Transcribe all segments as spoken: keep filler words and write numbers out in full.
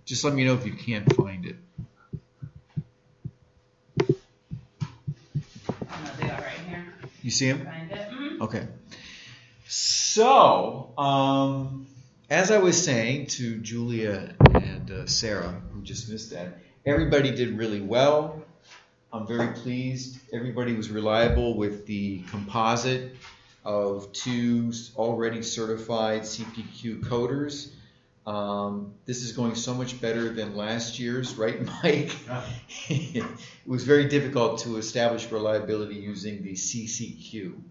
Just let me know if you can't find it. Oh, no, they are right here. You see them? Find it. Mm-hmm. Okay. So, um, as I was saying to Julia and uh, Sarah, who just missed that, everybody did really well. I'm very pleased. Everybody was reliable with the composite of two already certified C P Q coders. Um, this is going so much better than last year's, right, Mike? It was very difficult to establish reliability using the C C Q.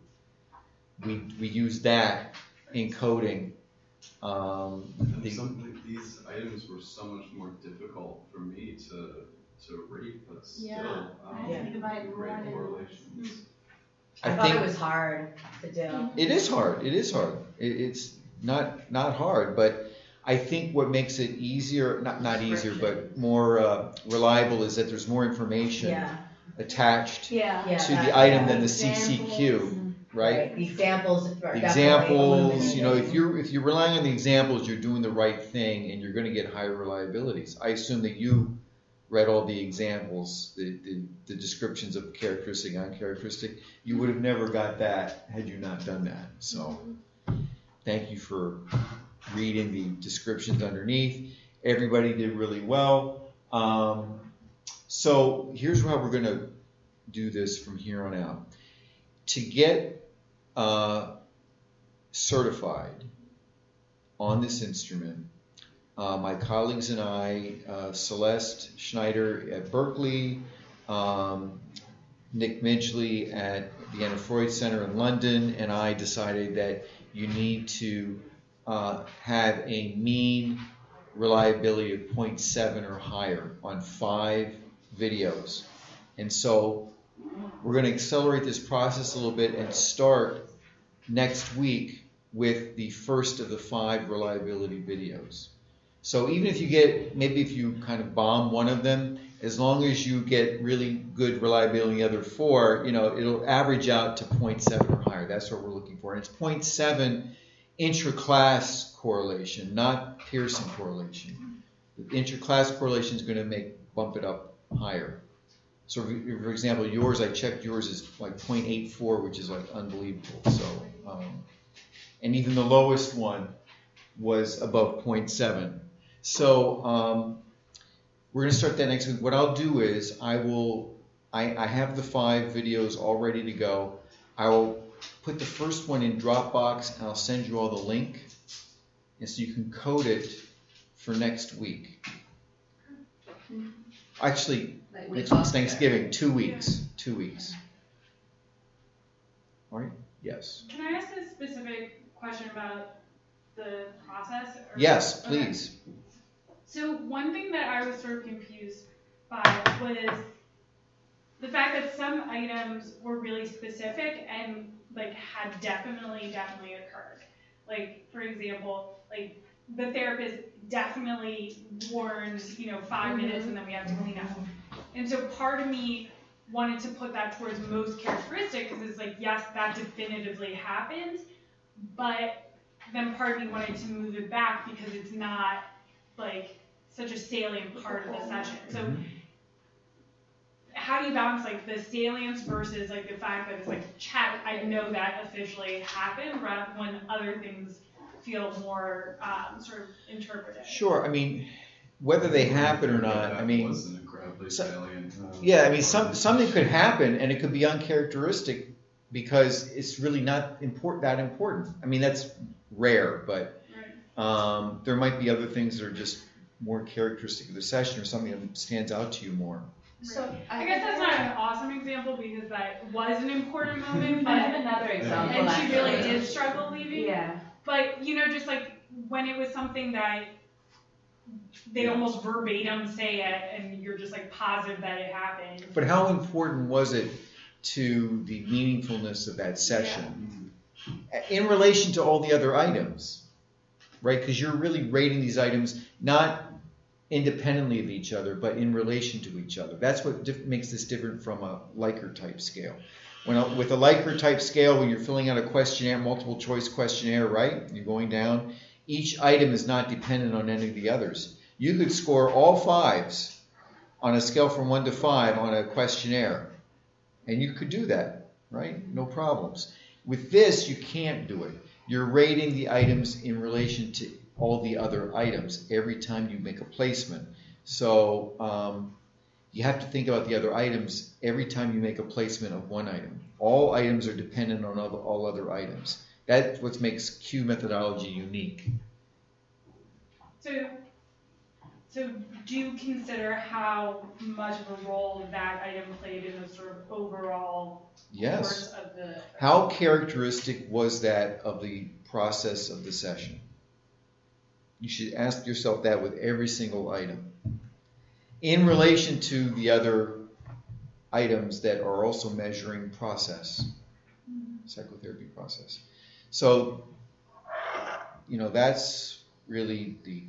We we used that in coding. Um, and the, something, these items were so much more difficult for me to to rate, but still, Yeah. um, I think about it great one and- correlations. I, I thought think it was hard to do. it is hard. It is hard. It, it's not not hard, but I think what makes it easier, not not easier, but more uh, reliable is that there's more information Yeah. attached Yeah. Yeah, to that- the item yeah. than the C C Q, right? The examples are The definitely examples, you know, if illuminating. you're if you're relying on the examples, you're doing the right thing, and you're going to get higher reliabilities. I assume that you read all the examples, the, the, the descriptions of characteristic, uncharacteristic. You would have never got that had you not done that. So thank you for reading the descriptions underneath. Everybody did really well. Um, so here's how we're going to do this from here on out. To get uh, certified on this instrument, Uh, my colleagues and I, uh, Celeste Schneider at Berkeley, um, Nick Midgley at the Anna Freud Center in London, and I decided that you need to uh, have a mean reliability of zero point seven or higher on five videos. And so we're going to accelerate this process a little bit and start next week with the first of the five reliability videos. So even if you get, maybe if you kind of bomb one of them, as long as you get really good reliability in the other four, you know, it'll average out to zero point seven or higher. That's what we're looking for. And it's zero point seven intra-class correlation, not Pearson correlation. The intra-class correlation is going to make bump it up higher. So for example, yours, I checked yours is like zero point eight four, which is like unbelievable. So, um, and even the lowest one was above zero point seven. So um, we're going to start that next week. What I'll do is I will, I, I have the five videos all ready to go. I will put the first one in Dropbox and I'll send you all the link. And so you can code it for next week. Actually, Like next week week's after. Thanksgiving, two weeks, two weeks. All right, yes. Can I ask a specific question about the process? Or- Yes, Okay. please. So one thing that I was sort of confused by was the fact that some items were really specific and like had definitely, definitely occurred. Like, for example, like the therapist definitely warns, you know, five Mm-hmm. minutes and then we have to clean up. And so part of me wanted to put that towards most characteristic because it's like, yes, that definitively happened, but then part of me wanted to move it back because it's not like such a salient part of the session. So how do you balance like the salience versus like the fact that it's like, check, I know that officially happened, rather when other things feel more um, sort of interpreted? Sure, I mean, whether they happen or not, That I mean, was an incredibly so- salient. uh, yeah, I mean, some, part. something could happen and it could be uncharacteristic because it's really not important, that important. I mean, that's rare, but Right. um, there might be other things that are just more characteristic of the session or something that stands out to you more. So I guess that's not an awesome example because that was an important moment, I have but another example. and she really actually. did struggle leaving. Yeah. But you know, just like when it was something that they almost verbatim say it, and you're just like positive that it happened. But how important was it to the meaningfulness of that session in relation to all the other items, right? Because you're really rating these items not independently of each other, but in relation to each other. That's what diff- makes this different from a Likert type scale. When a, with a Likert type scale, when you're filling out a questionnaire, multiple choice questionnaire, right? You're going down. Each item is not dependent on any of the others. You could score all fives on a scale from one to five on a questionnaire. And you could do that, right? No problems. With this, you can't do it. You're rating the items in relation to all the other items every time you make a placement. So um, you have to think about the other items every time you make a placement of one item. All items are dependent on other, all other items. That's what makes Q methodology unique. So, so do you consider how much of a role that item played in the sort of overall Yes. course of the? How characteristic was that of the process of the session? You should ask yourself that with every single item. In relation to the other items that are also measuring process, psychotherapy process. So, you know, that's really the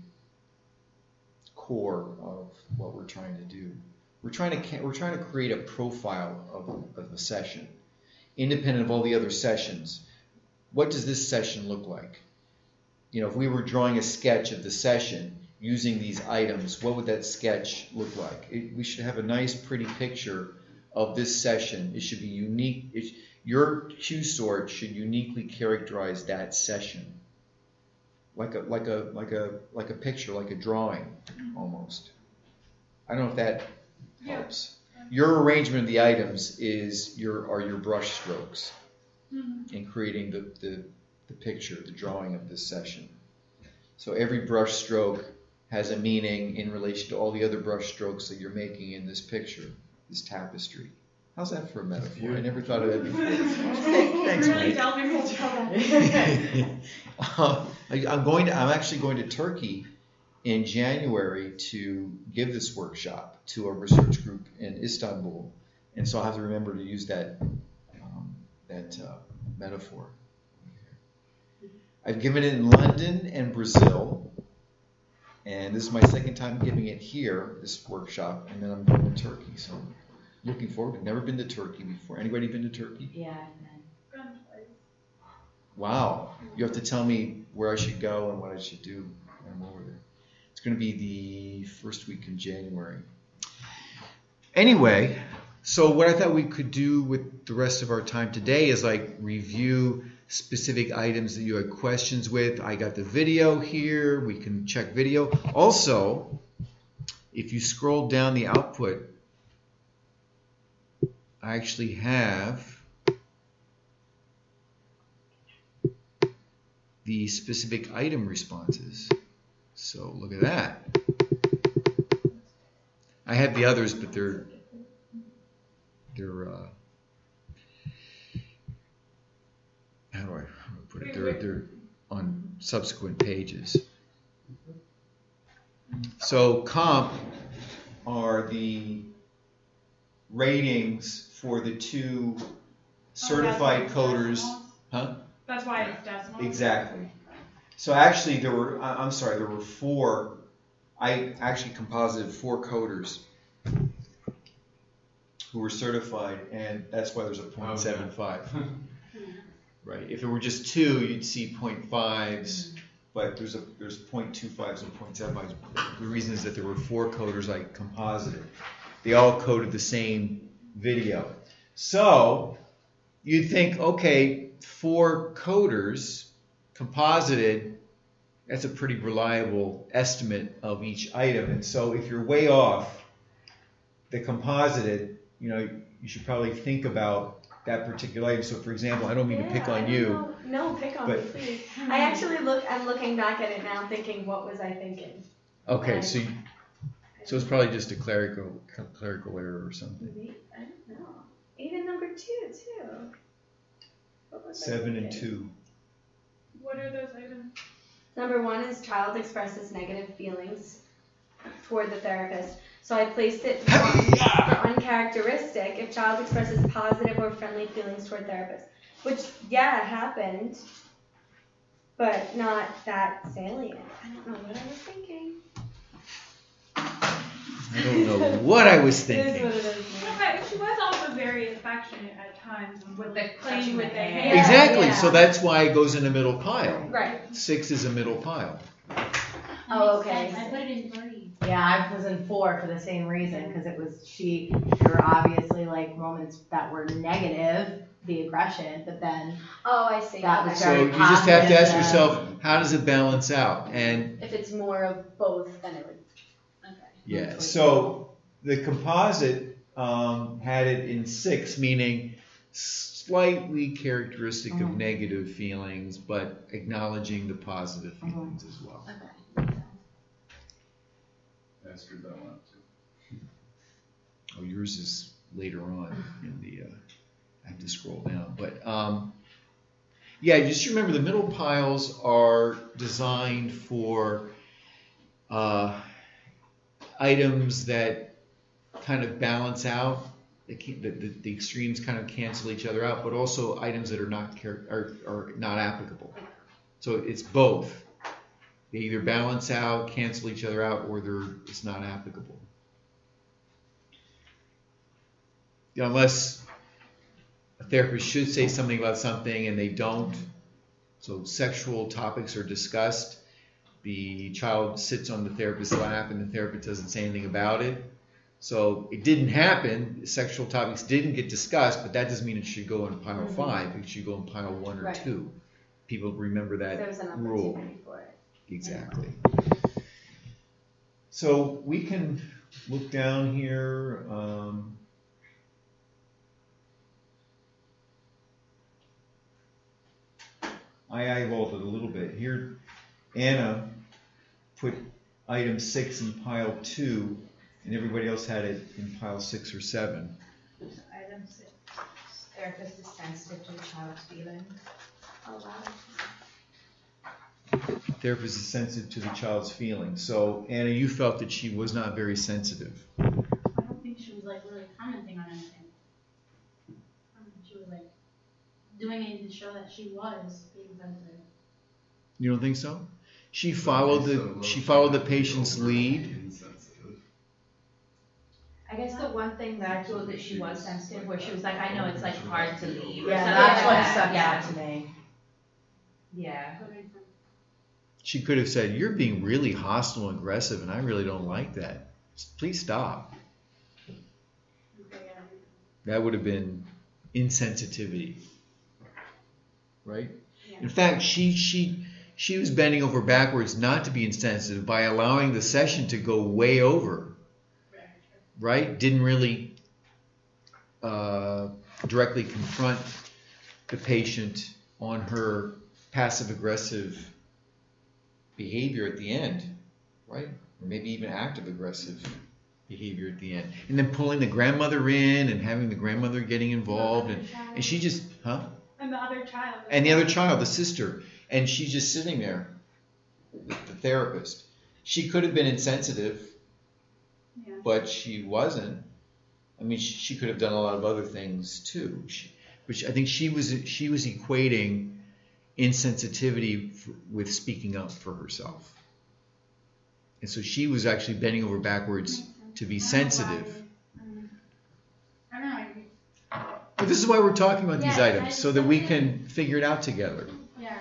core of what we're trying to do. We're trying to we're trying to create a profile of, of a session, independent of all the other sessions. What does this session look like? You know, if we were drawing a sketch of the session using these items, what would that sketch look like? It, we should have a nice, pretty picture of this session. It should be unique. It, your Q sort should uniquely characterize that session, like a like a like a like a picture, like a drawing, almost. I don't know if that helps. Your arrangement of the items is your are your brush strokes mm-hmm. in creating the, the the picture, the drawing of this session. So every brush stroke has a meaning in relation to all the other brush strokes that you're making in this picture, this tapestry. How's that for a metaphor? I never thought of that before. Thanks, really Mike. dealt me with trouble. uh, I, I'm going to. I'm actually going to Turkey in January to give this workshop to a research group in Istanbul, and so I'll have to remember to use that um, that uh, metaphor. I've given it in London and Brazil, and this is my second time giving it here, this workshop, and then I'm going to Turkey. So I'm looking forward. I've never been to Turkey before. Anybody been to Turkey? Yeah, I've been. Wow. You have to tell me where I should go and what I should do when I'm over there. It's going to be the first week in January. Anyway, so what I thought we could do with the rest of our time today is like review specific items that you had questions with. I got the video here. We can check video. Also, if you scroll down the output, I actually have the specific item responses. So look at that. I have the others, but they're they're uh, how do I put it? They're they're on subsequent pages. So comp are the ratings for the two certified oh, coders. decimals? Huh? That's why it's decimal. Exactly. So actually there were, I'm sorry, there were four, I actually composited four coders who were certified, and that's why there's a point seven five. Right. If it were just two, you'd see point fives, mm-hmm. but there's a there's point two fives and point seven fives. The reason is that there were four coders I composited. They all coded the same video. So you'd think, okay, four coders composited, that's a pretty reliable estimate of each item. And so if you're way off the composited, you know, you should probably think about that particular item. So for example, I don't mean yeah, to pick on you. No, no pick on but, me, please. I actually look, I'm looking back at it now thinking, what was I thinking? Okay, and, so you, so it's probably just a clerical clerical error or something. Maybe, I don't know. Even number two, too. What was Seven I and two. What are those items? Number one is child expresses negative feelings toward the therapist. So I placed it one for uncharacteristic if child expresses positive or friendly feelings toward therapist. Which, yeah, happened, but not that salient. I don't know what I was thinking. I don't know what I was It is thinking. what it is. No, but she was also very affectionate at times with the playing with the hair. Yeah, Exactly. yeah. So that's why it goes in a middle pile. Right. Six is a middle pile. Oh, okay. I put it in three. Yeah, I was in four for the same reason, because it was she, there were obviously like moments that were negative, the aggression, but then Oh, I see. That was Okay. So very you just have to ask positive. yourself, how does it balance out? And If it's more of both, then it would. Okay. yeah, so the composite um, had it in six, meaning slightly characteristic of Mhm. negative feelings, but acknowledging the positive feelings as well. Okay. I screwed that one up too. Oh, yours is later on in the. Uh, I have to scroll down, but um, yeah, just remember the middle piles are designed for uh, items that kind of balance out. They can't, the, the, the extremes kind of cancel each other out, but also items that are not char- are, are not applicable. So it's both. They either balance out, cancel each other out, or they're it's not applicable. Unless a therapist should say something about something and they don't. So sexual topics are discussed. The child sits on the therapist's lap and the therapist doesn't say anything about it. So it didn't happen. Sexual topics didn't get discussed, but that doesn't mean it should go in pile Mhm. five. It should go in pile one or Right. two. People remember that There was an rule. opportunity for it. Exactly. So we can look down here. Um, I eyeballed it a little bit. Here, Anna put item six in pile two, and everybody else had it in pile six or seven. Item six, therapist is sensitive to the child's feelings. Oh, wow. Therapist is sensitive to the child's feelings. So, Anna, you felt that she was not very sensitive. I don't think she was like really commenting on anything. Um, She was like doing it to show that she was being sensitive. You don't think so? She followed the she followed the patient's lead. Insensitive. I guess the one thing that I feel that she was sensitive, where she was like, I know it's like hard to leave. or yeah, something that's like what that. stuck Yeah. out to me. Yeah. She could have said, "You're being really hostile and aggressive, and I really don't like that. Please stop." That would have been insensitivity, right? Yeah. In fact, she she she was bending over backwards not to be insensitive by allowing the session to go way over, right? Didn't really uh, directly confront the patient on her passive aggressive behavior at the end, right? Or maybe even active aggressive behavior at the end. And then pulling the grandmother in and having the grandmother getting involved. And, and she just, huh? And the other child. And the other child, the sister. And she's just sitting there with the therapist. She could have been insensitive, Yeah. but she wasn't. I mean, she, she could have done a lot of other things too. She, but she, I think she was she was equating insensitivity f- with speaking up for herself. And so she was actually bending over backwards to be sensitive. I don't know. I- But this is why we're talking about these Yeah, items, I- so that we can figure it out together. Yeah.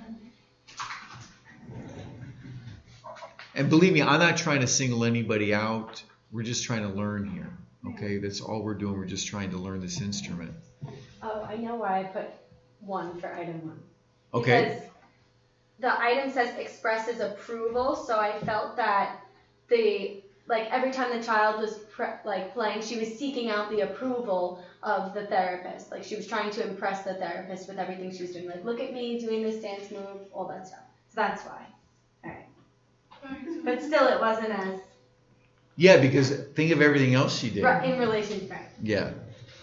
And believe me, I'm not trying to single anybody out. We're just trying to learn here. Okay, that's all we're doing. We're just trying to learn this instrument. Oh, I know why I put one for item one. Okay. Because the item says expresses approval, so I felt that the like every time the child was pre- like playing, she was seeking out the approval of the therapist. Like she was trying to impress the therapist with everything she was doing. Like, look at me doing this dance move, all that stuff. So that's why. All right. But still, it wasn't as Yeah, because think of everything else she did. right, in relation. Right. Yeah.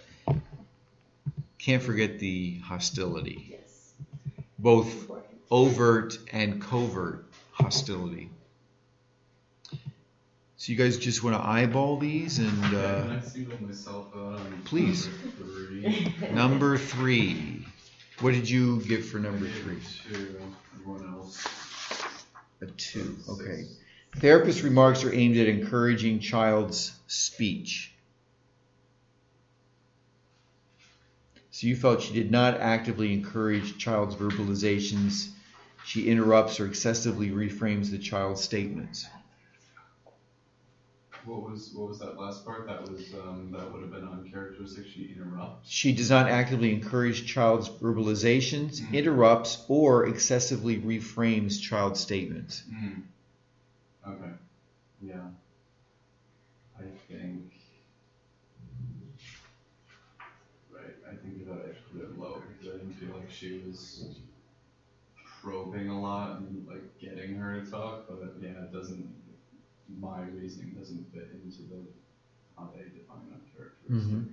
Can't forget the hostility. Yes. Both Important. overt and covert hostility. So you guys just want to eyeball these and Can uh, I single myself out on Please. number three? number three. What did you give for number I gave three? it to everyone else. A two. Six. Okay. Therapist remarks are aimed at encouraging child's speech. So you felt she did not actively encourage child's verbalizations. She interrupts or excessively reframes the child's statements. What was, what was that last part? That was, um, that would have been uncharacteristic. She interrupts. She does not actively encourage child's verbalizations, Mm. interrupts, or excessively reframes child's statements. Mm. Okay. Yeah. I think. Right. I think that I put it low because I didn't feel like she was probing a lot and like getting her to talk. But yeah, it doesn't. My reasoning doesn't fit into the how they define that characteristic. Mhm.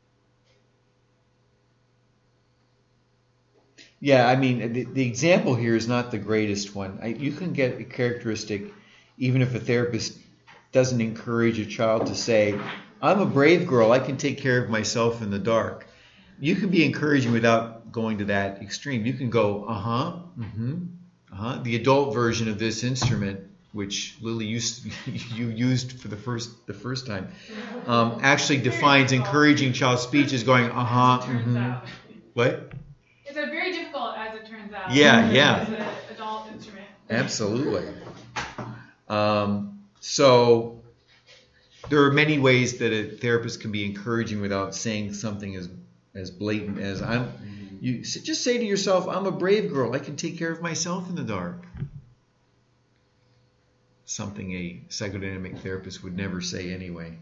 Yeah, I mean, the, the example here is not the greatest one. I, you can get a characteristic even if a therapist doesn't encourage a child to say, I'm a brave girl, I can take care of myself in the dark. You can be encouraging without going to that extreme. You can go, uh-huh, mm-hmm, uh-huh. The adult version of this instrument, which Lily used, you used for the first the first time, um, actually defines encouraging child speech as going, uh-huh, As it turns mm-hmm. out. What? It's a very difficult, as it turns out. Yeah, yeah. As an adult instrument. Absolutely. Um, so there are many ways that a therapist can be encouraging without saying something as as blatant as I'm. You s- just say to yourself, "I'm a brave girl. I can take care of myself in the dark." Something a psychodynamic therapist would never say anyway.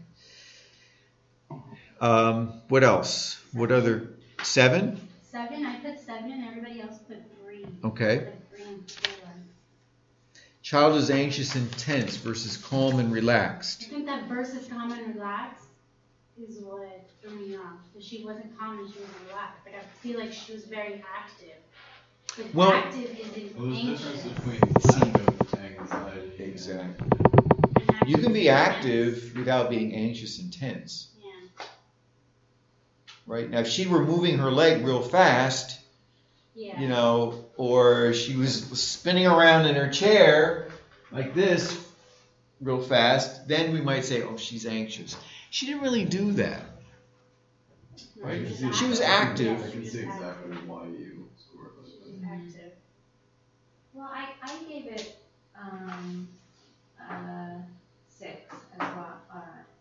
Um, what else? What other seven? Seven, I put seven, everybody else put three. Okay. I put three and four. Child is anxious and tense versus calm and I relaxed. think that versus calm and relaxed is what threw me off. Because she wasn't calm and she was relaxed. Like I feel like she was very active. But Well- active isn't Well, there's a anxious. difference between lack of anxiety. Exactly. And active You can be is active without being anxious and tense, Yeah. right? Now, if she were moving her leg real fast, Yeah. you know, or she was spinning around in her chair like this real fast, then we might say, oh, she's anxious. She didn't really do that. Right? She was active. I can see exactly why you scored it. Active. Well, I, I gave it, um, uh, six as well, uh,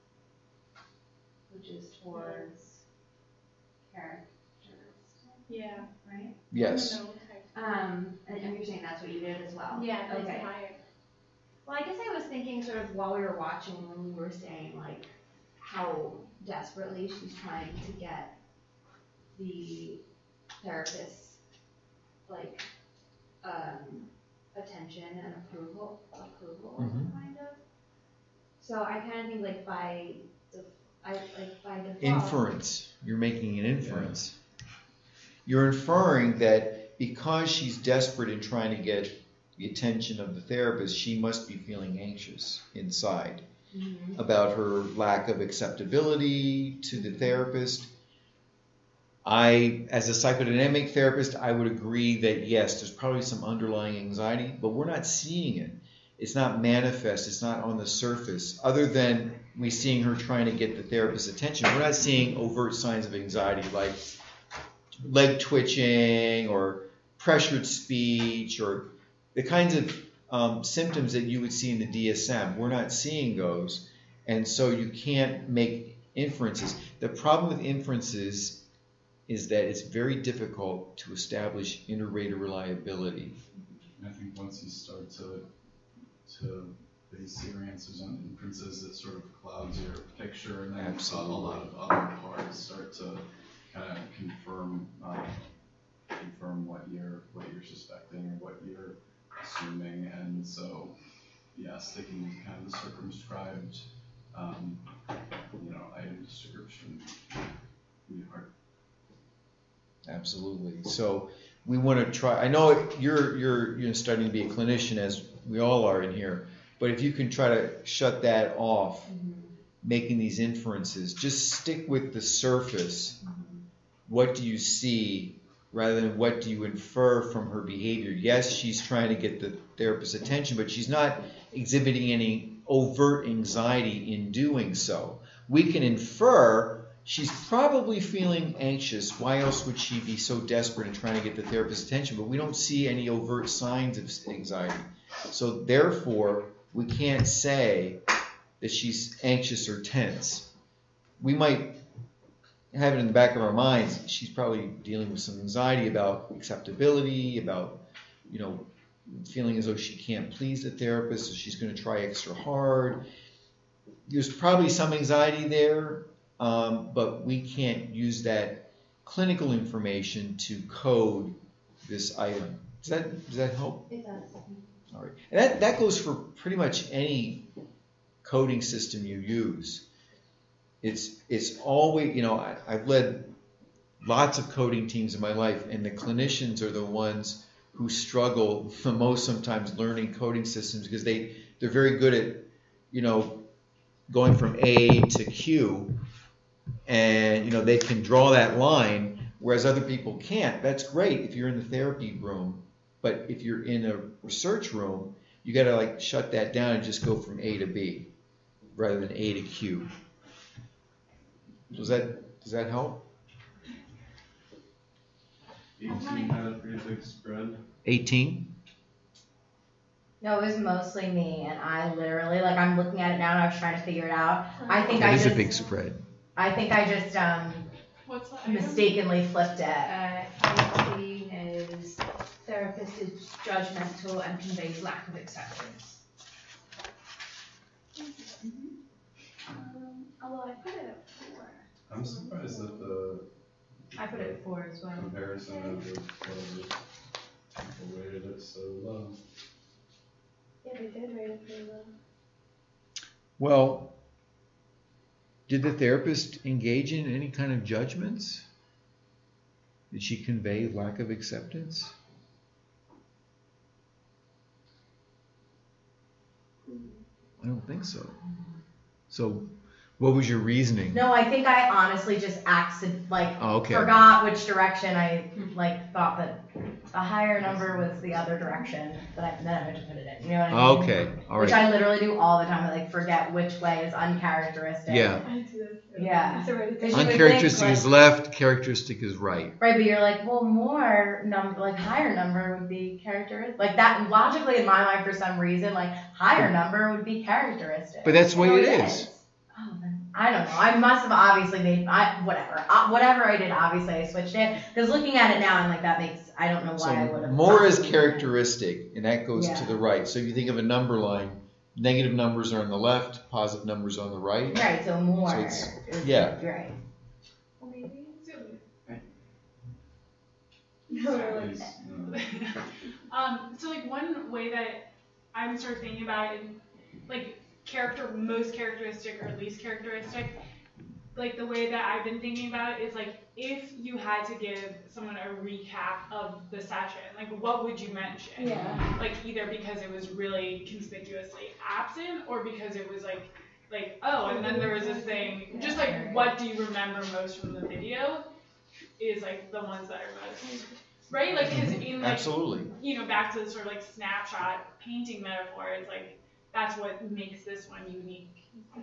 which is towards characteristic, Yeah. right? Yes. No type. Um, and, and you're saying that's what you did as well? Yeah, that's Okay. higher. Well, I guess I was thinking sort of while we were watching, when we were saying like how desperately she's trying to get the therapist's like um, attention and approval, approval Mhm. kind of. So I kind of think like by the, I like by default. Inference. You're making an inference. You're inferring that because she's desperate in trying to get the attention of the therapist, she must be feeling anxious inside Mhm. about her lack of acceptability to the therapist. I, as a psychodynamic therapist, I would agree that yes, there's probably some underlying anxiety, but we're not seeing it. It's not manifest. It's not on the surface. Other than we seeing her trying to get the therapist's attention, we're not seeing overt signs of anxiety like leg twitching or pressured speech or the kinds of um, symptoms that you would see in the D S M. We're not seeing those, and so you can't make inferences. The problem with inferences is that it's very difficult to establish inter-rater reliability. I think once you start to to base your answers on inferences, it sort of clouds your picture, and then Absolutely. a lot of other parts start to kind of confirm uh, confirm what you're what you're suspecting or what you're assuming, and so yeah, sticking with kind of the circumscribed um, you know item description would be hard. Absolutely. So we want to try. I know you're you're you're studying to be a clinician, as we all are in here. But if you can try to shut that off, making these inferences, just stick with the surface. What do you see, rather than what do you infer from her behavior? Yes, she's trying to get the therapist's attention, but she's not exhibiting any overt anxiety in doing so. We can infer she's probably feeling anxious. Why else would she be so desperate in trying to get the therapist's attention? But we don't see any overt signs of anxiety. So therefore, we can't say that she's anxious or tense. We might have it in the back of our minds, she's probably dealing with some anxiety about acceptability, about, you know, feeling as though she can't please the therapist, so she's going to try extra hard. There's probably some anxiety there, um, but we can't use that clinical information to code this item. Does that does that help? It does. All right. And that, that goes for pretty much any coding system you use. It's it's always, you know, I, I've led lots of coding teams in my life, and the clinicians are the ones who struggle the most sometimes learning coding systems, because they, they're very good at, you know, going from A to Q, and, you know, they can draw that line, whereas other people can't. That's great if you're in the therapy room, but if you're in a research room, you got to like shut that down and just go from A to B rather than A to Q. Does that does that help? eighteen had a pretty big spread. eighteen? No, it was mostly me, and I literally, like, I'm looking at it now and I was trying to figure it out. I think That I is just, a big spread. I think I just um What's the item? mistakenly flipped it. Uh, eighteen is therapist is judgmental and conveys lack of acceptance. Um, although I put it at four. I'm surprised that the I put it at four as well. comparison of the whatever people rated it so low. Yeah, they did rate it pretty low. Well, did the therapist engage in any kind of judgments? Did she convey lack of acceptance? I don't think so. So, what was your reasoning? No, I think I honestly just accident like Oh, okay. forgot which direction I like thought that a higher number was the other direction, but I, then I had to put it in. You know what I mean? Okay, all Which right. I literally do all the time. I like forget which way is uncharacteristic. Yeah. I do this. Yeah. It's already Because you would Uncharacteristic think, is like- left, characteristic is right. Right, but you're like, well, more number, like higher number would be characteristic. Like that logically in my mind, for some reason, like higher number would be characteristic. But that's the way So it is. Oh, then I don't know. I must have obviously made I whatever uh, whatever I did. Obviously, I switched it because looking at it now, I'm like that makes I don't know why I would So have. more is possibly- characteristic, and that goes Yeah. to the right. So if you think of a number line, negative numbers are on the left, positive numbers on the right. Right, so more. So it's- is- yeah. You're right. Or maybe so. At least, you know, Um, so like one way that I'm sort of thinking about it, like character, most characteristic or least characteristic, like the way that I've been thinking about it is like if you had to give someone a recap of the session, like what would you mention? Yeah. Like either because it was really conspicuously absent or because it was like, like, oh, and then there was this thing, just like what do you remember most from the video is like the ones that are most, right? Like, cause in like, Absolutely. you know, back to the sort of like snapshot painting metaphor, it's like, that's what makes this one unique.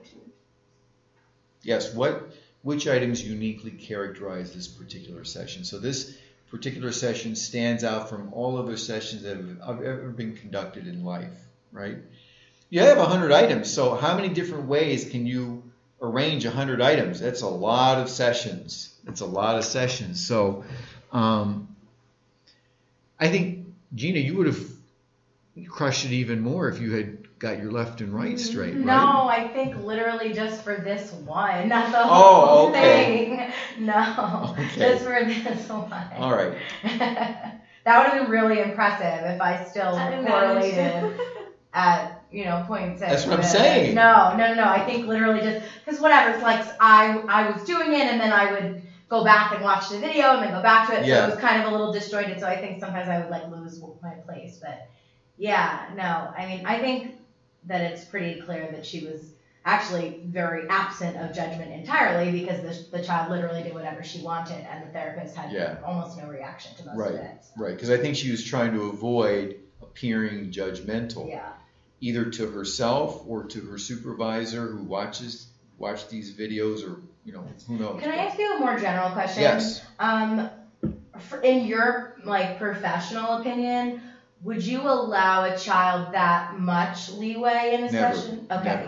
Yes. What? Which items uniquely characterize this particular session? So this particular session stands out from all other sessions that have ever been conducted in life, right? You have a hundred items. So how many different ways can you arrange a hundred items? That's a lot of sessions. That's a lot of sessions. So, um, I think Gina, you would have crushed it even more if you had got your left and right straight, right? No, I think literally just for this one, not the Oh, whole okay. thing. No, Okay. just for this one. All right. That would have been really impressive if I still I correlated at, you know, point six. That's what I'm with- saying. No, no, no. I think literally just because whatever. It's like I I was doing it and then I would go back and watch the video and then go back to it. Yeah. So it was kind of a little disjointed. So I think sometimes I would like lose my place. But yeah, no. I mean, I think that it's pretty clear that she was actually very absent of judgment entirely because the, the child literally did whatever she wanted and the therapist had Yeah. almost no reaction to most Right. of it. Right. Because I think she was trying to avoid appearing judgmental, Yeah. either to herself or to her supervisor who watches watch these videos, or you know, who knows. Can I ask you a more general question? Yes. Um, for, in your like professional opinion, would you allow a child that much leeway in a Never. session? Okay. Never.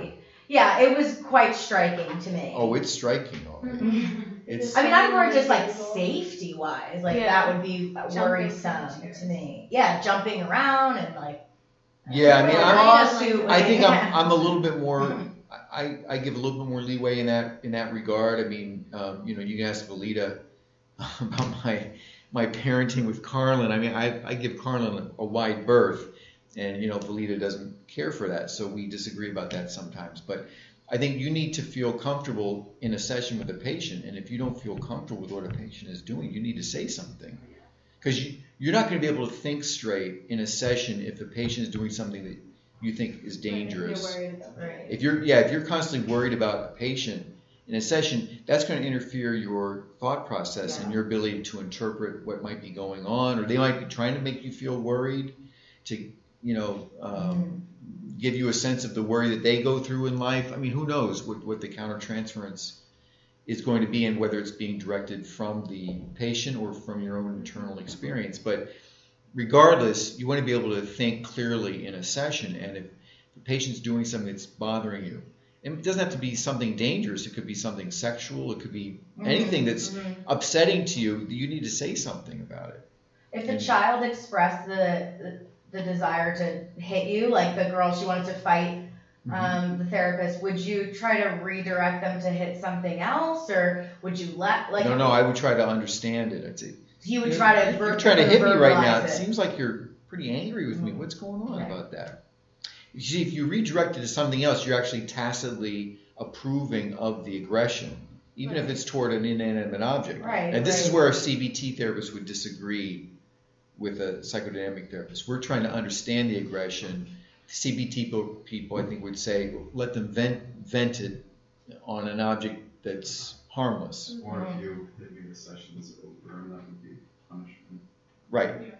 Yeah, it was quite striking to me. Oh, it's striking, all right. It's, I mean, I'm more just like safety wise, like Yeah. that would be Jumping worrisome from to me. Yeah, jumping around and like. yeah, I mean, a I'm, lawsuit. I think I'm, yeah. I'm a little bit more, I, I give a little bit more leeway in that, in that regard. I mean, um, you know, you can ask Valita about my, my parenting with Carlin. I mean, I, I give Carlin a, a wide berth, and, you know, Valita doesn't care for that, so we disagree about that sometimes. But I think you need to feel comfortable in a session with a patient, and if you don't feel comfortable with what a patient is doing, you need to say something. Because you, you're not going to be able to think straight in a session if the patient is doing something that you think is dangerous. You're worried about Right. If you're, yeah, if you're constantly worried about a patient in a session, that's going to interfere your thought process Yeah. and your ability to interpret what might be going on, or they might be trying to make you feel worried to, you know, um, give you a sense of the worry that they go through in life. I mean, who knows what, what the countertransference is going to be, and whether it's being directed from the patient or from your own internal experience. But regardless, you want to be able to think clearly in a session, and if the patient's doing something that's bothering you, and it doesn't have to be something dangerous, it could be something sexual, it could be anything that's Mhm. upsetting to you, you need to say something about it. If the And- child expressed the, the the desire to hit you, like the girl, she wanted to fight um, the therapist, would you try to redirect them to hit something else, or would you let like? no, no, I would try to understand it. I'd say, He would try to. You're ver- trying to hit me right now. verbalize It it. seems like you're pretty angry with me. Mhm. What's going on Right. about that? You see, if you redirect it to something else, you're actually tacitly approving of the aggression, even if it's toward an inanimate object. Right. And this is right. where a C B T therapist would disagree with a psychodynamic therapist. We're trying to understand the aggression. C B T people, people I think, would say, let them vent, vent it on an object that's harmless. Or if you hit me the session's over, that would be punishment. Right. Yeah.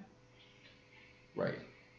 Right.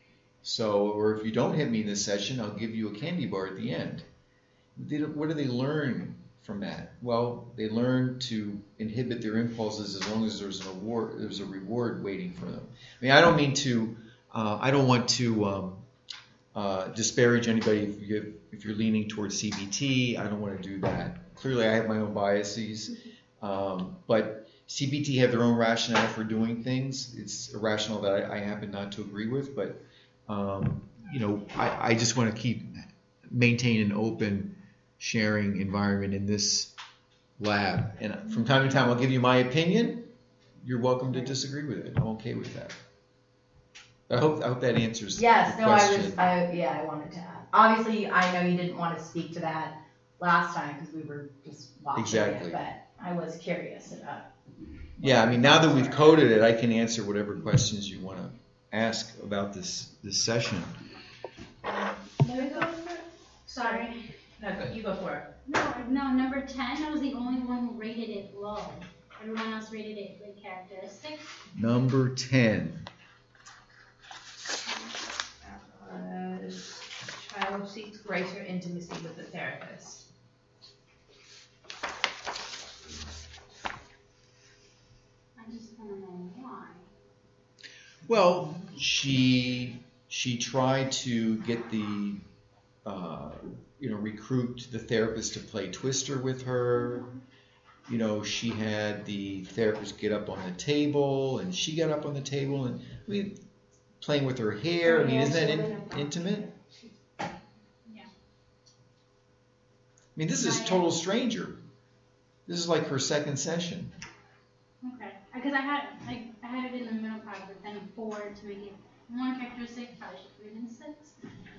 So, or if you don't hit me in this session, I'll give you a candy bar at the end. They don't- What do they learn from that? Well, they learn to inhibit their impulses as long as there's an award, there's a reward waiting for them. I mean, I don't mean to, uh, I don't want to um, uh, disparage anybody if, you, if you're leaning towards C B T. I don't want to do that. Clearly, I have my own biases, um, but C B T have their own rationale for doing things. It's a rationale that I, I happen not to agree with, but um, you know, I, I just want to keep maintain an open, sharing environment in this lab. And from time to time, I'll give you my opinion. You're welcome to disagree with it. I'm okay with that. I hope I hope that answers Yes, the no, I question. was, I, yeah, I wanted to add. Obviously, I know you didn't want to speak to that last time because we were just watching Exactly. it, but I was curious about. Yeah, I mean, now that we've coded it, I can answer whatever questions you want to ask about this this session. Let me go for it. Sorry. No, go, you go for it. No, no, number ten, I was the only one who rated it low. Everyone else rated it like characteristics. Number ten. Uh, child seeks greater intimacy with the therapist. I just don't know why. Well, she she tried to get the uh, you know recruit the therapist to play Twister with her. You know, she had the therapist get up on the table, and she got up on the table, and I mean, playing with her hair. I mean, isn't that in, intimate? Yeah. I mean, this is total stranger. This is like her second session. Okay. Because I had like I had it in the middle part, but then four to make it one characteristic. Probably should put it in six.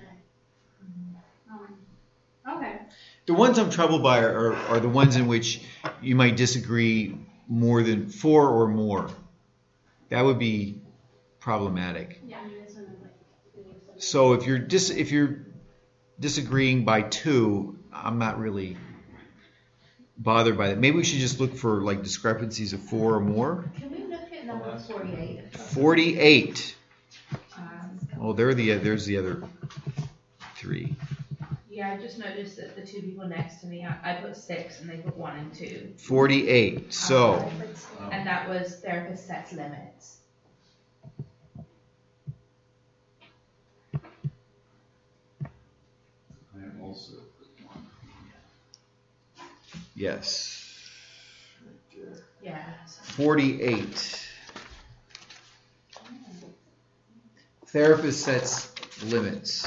Um, okay. The ones I'm troubled by are, are, are the ones in which you might disagree more than four or more. That would be problematic. Yeah. I mean, this one is like. it was something- So if you're dis if you're disagreeing by two, I'm not really bothered by that. Maybe we should just look for like discrepancies of four or more. Can we look at number forty-eight? Forty-eight. Um, Oh, there are the there's the other three. yeah, I just noticed that the two people next to me, I, I put six and they put one and two. Forty-eight. So Um, And that was therapist sets limits. I also put one. Yes. Yeah. forty-eight. Therapist sets limits.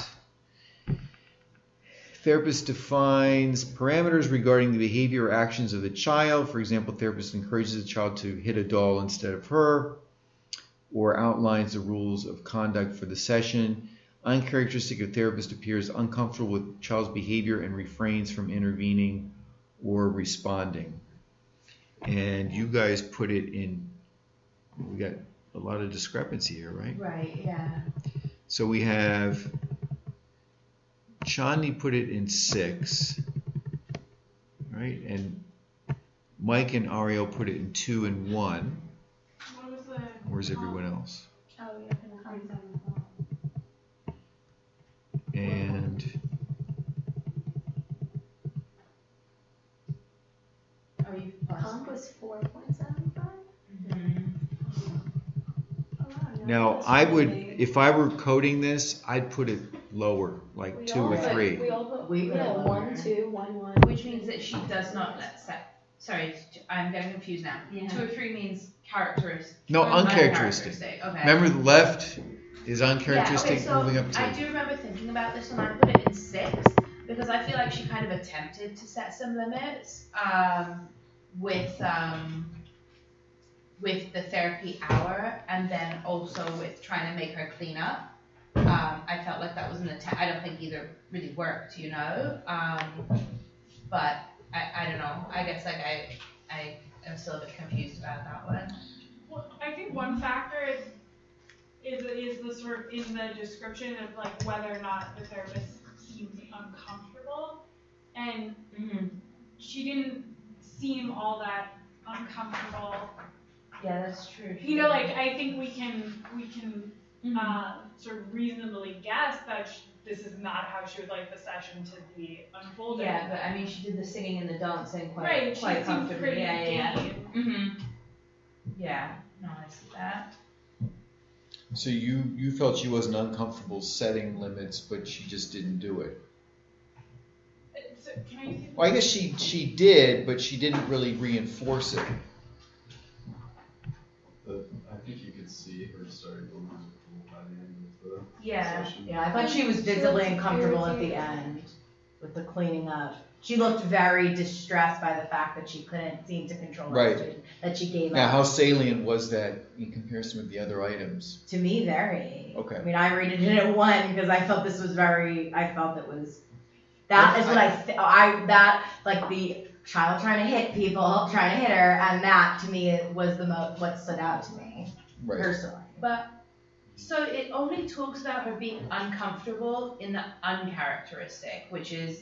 Therapist defines parameters regarding the behavior or actions of the child. For example, therapist encourages the child to hit a doll instead of her, or outlines the rules of conduct for the session. Uncharacteristic of therapist appears uncomfortable with child's behavior and refrains from intervening or responding. And you guys put it in, we got a lot of discrepancy here, right? Right, yeah. So we have, Chandi put it in six, right? And Mike and Ariel put it in two and one. What was the? Where's everyone else? Oh, yeah. And Oh, you Comp was four point seven five? now I would, if I were coding this, I'd put it lower, like We two all or put- three. We all put, We put yeah, it one, lower. two, one, one. Which means that she does not let set. Sorry, I'm getting confused now. Yeah. Two or three means characteristic. No, or uncharacteristic. Okay. Remember the left is uncharacteristic, yeah, okay, so moving up I to. do remember thinking about this when I put it in six, because I feel like she kind of attempted to set some limits um, with um, with the therapy hour, and then also with trying to make her clean up. Um, I felt like that was an attempt. I don't think either really worked, you know. Um, but I, I don't know. I guess like I I am still a bit confused about that one. Well, I think one factor is, is is the sort of in the description of like whether or not the therapist seems uncomfortable, and Mm-hmm. she didn't seem all that uncomfortable. Yeah, that's true. You know, like I think we can we can Mhm. uh, sort of reasonably guess that sh this is not how she would like the session to be unfolded. Yeah, but I mean, she did the singing and the dancing quite right, she quite seems comfortably. pretty Yeah, yeah, yeah. game. Mm-hmm. Yeah, no, I see that. So you, you felt she wasn't uncomfortable setting limits, but she just didn't do it. So, can I use it? Well, I guess she, she did, but she didn't really reinforce it. The, I think you could see her starting to lose it by the end of the Yeah. session. Yeah, I thought she was visibly uncomfortable at the end with the cleaning up. She looked very distressed by the fact that she couldn't seem to control the Right. situation, that she gave Now, up. how salient was that in comparison with the other items? To me, very. Okay. I mean, I rated it at one because I felt this was very, I felt it was, that is what I, th- I, that, like the child trying to hit people, trying to hit her, and that to me was the most, what stood out to me, Right. personally. But so it only talks about her being uncomfortable in the uncharacteristic, which is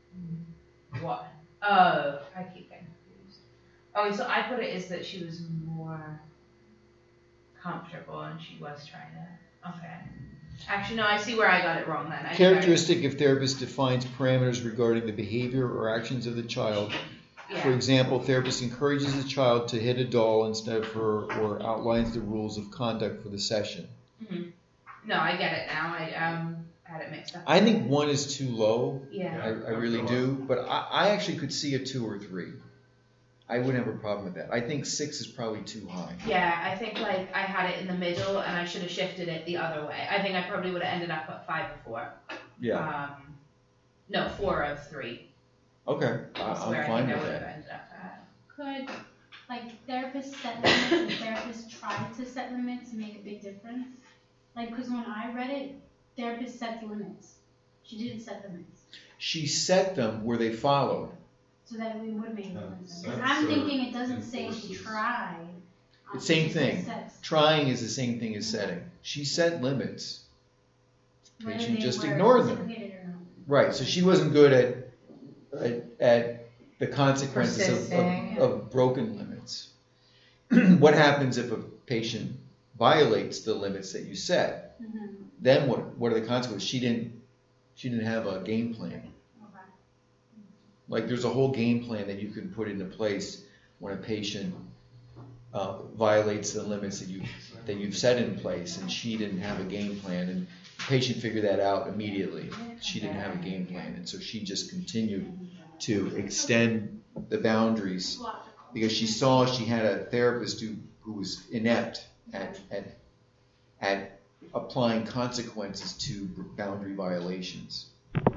what? Oh, I keep getting confused. Oh, so I put it as that she was more comfortable and she was trying to. Okay. Actually, no, I see where I got it wrong then. I think I- Characteristic if therapist defines parameters regarding the behavior or actions of the child. For Yeah. example, therapist encourages the child to hit a doll instead of her, or outlines the rules of conduct for the session. hmm No, I get it now. I um had it mixed up. I think one is too low. Yeah. I, I really do, but I, I actually could see a two or three. I wouldn't have a problem with that. I think six is probably too high. Yeah, I think like I had it in the middle and I should have shifted it the other way. I think I probably would have ended up at five or four. Yeah. Um, no, four of three. Okay. I, That's I'm where I fine think I with would have that. ended up at. Could, like, therapists set limits and therapists try to set limits make a big difference? Like, because when I read it, therapist sets limits. She didn't set limits. She set them where they followed. So that we would make Yeah, limits. sets I'm or thinking it doesn't say she enforces. tried. um, It's same it says thing. sets. Trying is the same thing as setting. She set limits. Whether Patient they just were ignored them. reciprocated or not. Right, so she wasn't good at, at, at the consequences of, Persisting. of, of broken limits. What happens if a patient violates the limits that you set? Mhm. Then what, what are the consequences? She didn't, she didn't have a game plan. Okay. Like there's a whole game plan that you can put into place when a patient uh, violates the limits that you that you've set in place, and she didn't have a game plan, and the patient figured that out immediately. She didn't have a game plan, and so she just continued to extend the boundaries Logical. because she saw she had a therapist who, who was inept at, at, at applying consequences to boundary violations.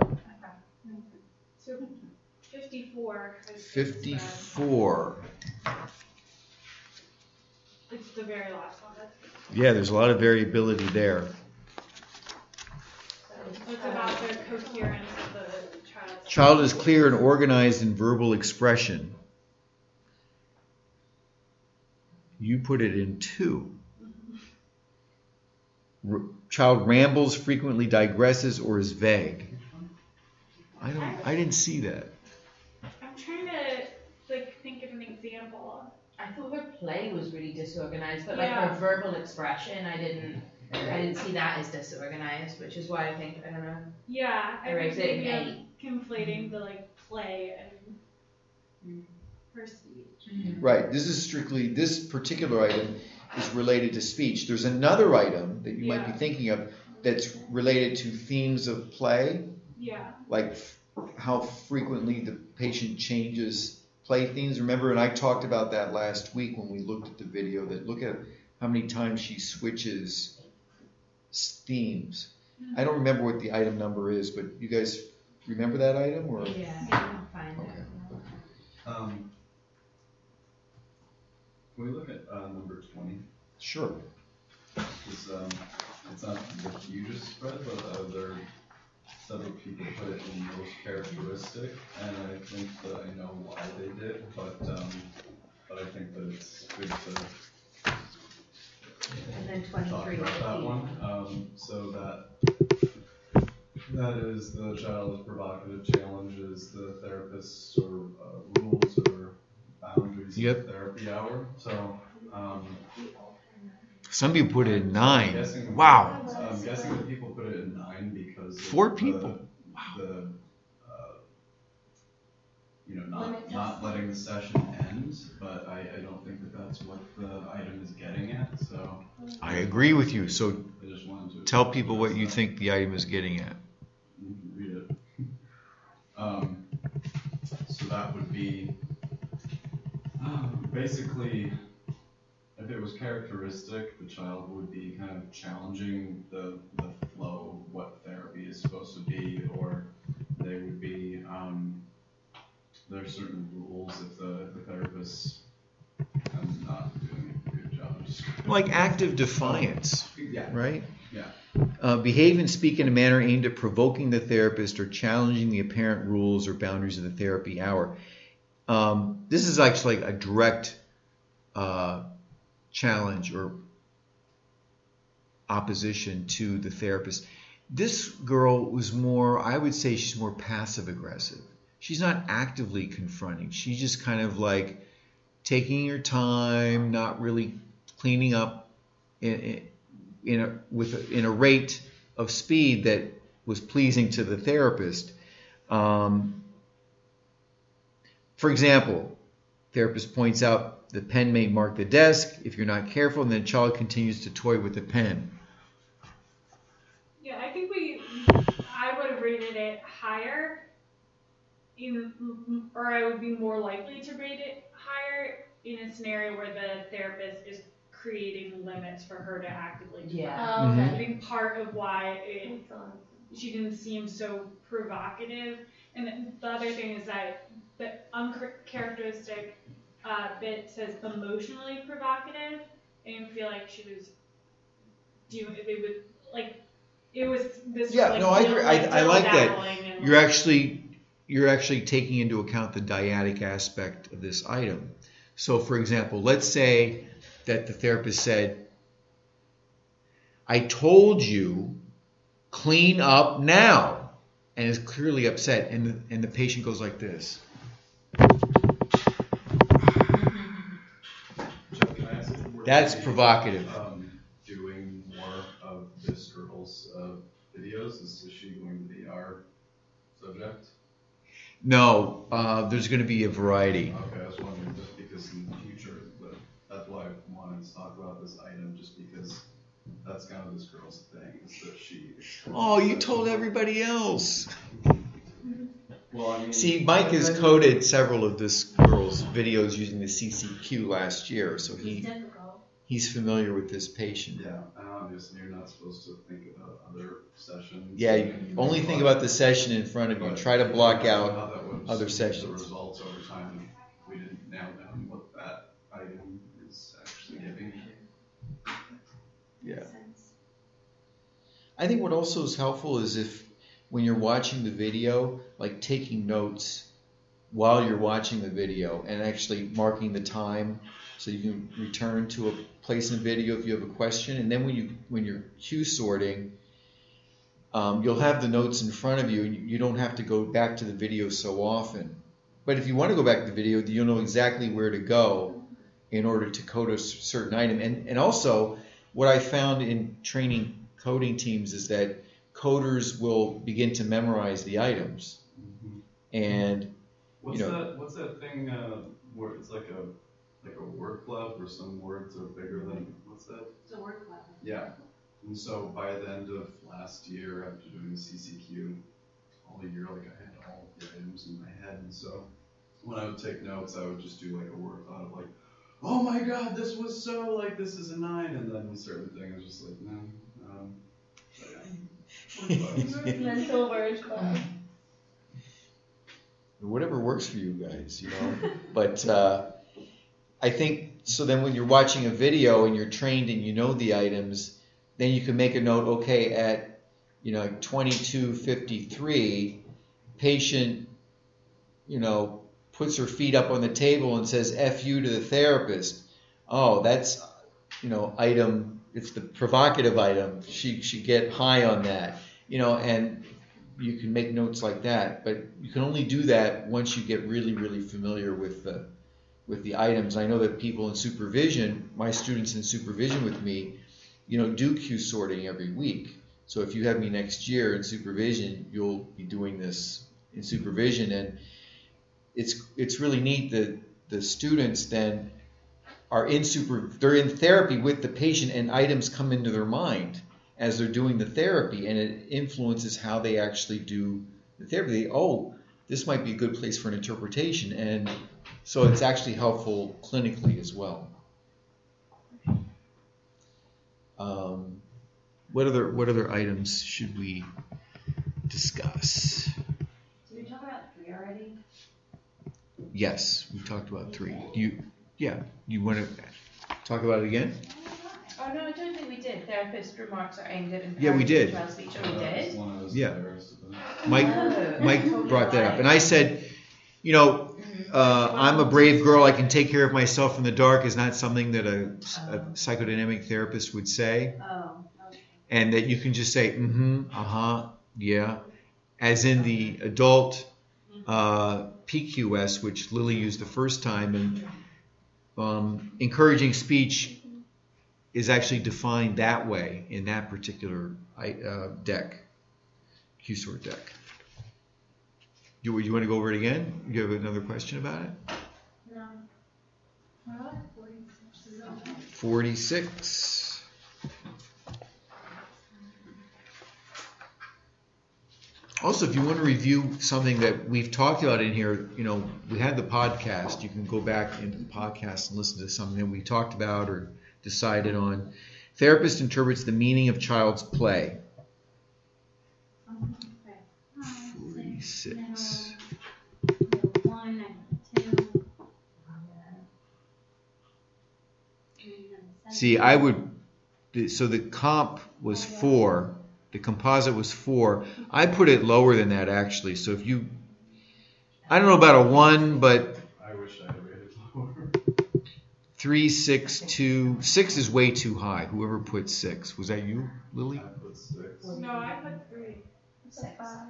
So fifty-four. has been fifty-four. said. It's the very last one. That's, Yeah, there's a lot of variability there. it's about the coherence of the child's. Child is clear and organized in verbal expression. You put it in two. R- child rambles, frequently digresses, or is vague. I don't. I didn't see that. I'm trying to like think of an example. I thought her play was really disorganized, but like Yeah. her verbal expression, I didn't, I didn't see that as disorganized, which is why I think, I don't know. Yeah, I Or think is it maybe an I'm conflating the like play and her speech. Right. This is strictly. This particular item is related to speech. There's another item that you might be Yeah. thinking of that's related to themes of play, Yeah. like f- how frequently the patient changes play themes. Remember, and I talked about that last week when we looked at the video, that look at how many times she switches s- themes. I don't remember what the item number is, but you guys remember that item? Or Yeah, I can find Okay. it. Um, can we look at, uh, number twenty? Sure. It's, um, it's not the hugest spread, but, uh, there, several people put it in most characteristic, and I think that I know why they did, but, um, but I think that it's good to And then talk twenty-three about that fifty. one. Um, so that, that is the child's provocative challenges, the therapist's sort of, uh, rules or boundaries Yep. of therapy hour, so, um. Some people put it in I'm nine. guessing- Wow. I'm guessing that people put it in nine because. of Four the- people? The, uh, you know, not, Limit not testing. letting the session end, but I, I don't think that that's what the item is getting at, so I agree with you. So I just wanted to. tell people what you address think the item is getting at. that. You can read it. Um, so that would be, um, basically, if it was characteristic, the child would be kind of challenging the, the flow of what therapy is supposed to be, or they would be, um, there are certain rules if the, the therapist, I'm not doing a good job of describing. Like active defiance, Yeah, right? yeah. Uh, behave and speak in a manner aimed at provoking the therapist or challenging the apparent rules or boundaries of the therapy hour. Um, this is actually a direct uh, challenge or opposition to the therapist. This girl was more, I would say she's more passive aggressive. She's not actively confronting. She's just kind of like taking her time, not really cleaning up in, in a, with a, in a rate of speed that was pleasing to the therapist. Um, for example, therapist points out the pen may mark the desk if you're not careful, and then the child continues to toy with the pen. Yeah, I think we, I would have rated it higher, in, or I would be more likely to rate it higher in a scenario where the therapist is creating limits for her to actively do. Yeah. Oh, Mhm. I okay. think part of why it, Makes a lot of sense. she didn't seem so provocative, and then the other thing is that the uncharacteristic uh, bit says emotionally provocative. I didn't feel like she was doing it was like it was this. Yeah, like, no, I dill- agree. I- I like that. dilly-dallying and, You're like, actually you're actually taking into account the dyadic aspect of this item. So, for example, let's say that the therapist said, "I told you, clean up now," and is clearly upset, and the, and the patient goes like this. Jeff, can I ask if we're That's maybe, provocative. Um, doing more of this girl's, uh, videos, is, is she going to be our subject? No, uh, there's going to be a variety. Okay, I was wondering, just because in the future, but that's why I wanted to talk about this item, just because that's kind of this girl's thing, is that she. Oh, you told everybody else. Well, I mean. See, Mike has coded several of this girl's videos using the C C Q last year, so It's he difficult. he's familiar with this patient. Yeah, and obviously you're not supposed to think about other sessions. Yeah, you only think about the session in front of you. But Try to block how out that would other skew sessions. The results over time, if we didn't nail down what that item is actually giving. Yeah. I think what also is helpful is if when you're watching the video, like taking notes while you're watching the video and actually marking the time so you can return to a place in the video if you have a question. And then when you when you're cue sorting, um, you'll have the notes in front of you and you don't have to go back to the video so often. But if you want to go back to the video, you'll know exactly where to go in order to code a certain item. And and also what I found in training coding teams is that coders will begin to memorize the items. Mm-hmm. And What's you know, that? What's that thing uh, where it's like a like a word club where some words are bigger than what's that? It's a word cloud. Yeah. And so by the end of last year, after doing the C C Q all year, like I had all the items in my head, and so when I would take notes, I would just do like a word cloud of like, oh my god, this was so like this is a nine, and then a certain thing was just like no. Um, so yeah. Mental word club. whatever works for you guys, you know. But uh, I think so. Then when you're watching a video and you're trained and you know the items, then you can make a note. Okay, at you know twenty-two fifty-three, patient, you know, puts her feet up on the table and says "F you" to the therapist. Oh, that's you know item. It's the provocative item. She should get high on that, you know, and you can make notes like that. But you can only do that once you get really, really familiar with the with the items. I know that people in supervision, my students in supervision with me, you know, do cue sorting every week. So if you have me next year in supervision, you'll be doing this in supervision, and it's it's really neat that the students then are in super, they're in therapy with the patient, and items come into their mind as they're doing the therapy, and it influences how they actually do the therapy. They, oh, this might be a good place for an interpretation, and so it's actually helpful clinically as well. Um, what other what other items should we discuss? Did we talk about three already? Yes, we talked about three. You, yeah, you want to talk about it again? Oh, no, I don't think we did. Therapist remarks are aimed at Yeah, we did. child speech. Oh, we That was did? one I was Yeah. embarrassed about. Mike, Oh, Mike totally brought that up, right. and I said, you know, uh, I'm a brave girl. I can take care of myself in the dark is not something that a, a psychodynamic therapist would say, Oh, okay. and that you can just say, mm-hmm, uh-huh, yeah, as in the adult uh, P Q S, which Lily used the first time, and um, encouraging speech is actually defined that way in that particular uh, deck, Q S O R T deck. You, you want to go over it again? You have another question about it? No. What? forty-six. Also, if you want to review something that we've talked about in here, you know, we had the podcast. You can go back into the podcast and listen to something that we talked about or decided on. Therapist interprets the meaning of child's play. forty-six. One, two. See, I would, so the comp was four, the composite was four. I put it lower than that actually. So if you, I don't know about a one, but I wish I had rated lower. three, six, two, six is way too high. Whoever put six, was that you, Lily? I put six. No, I put three. Six.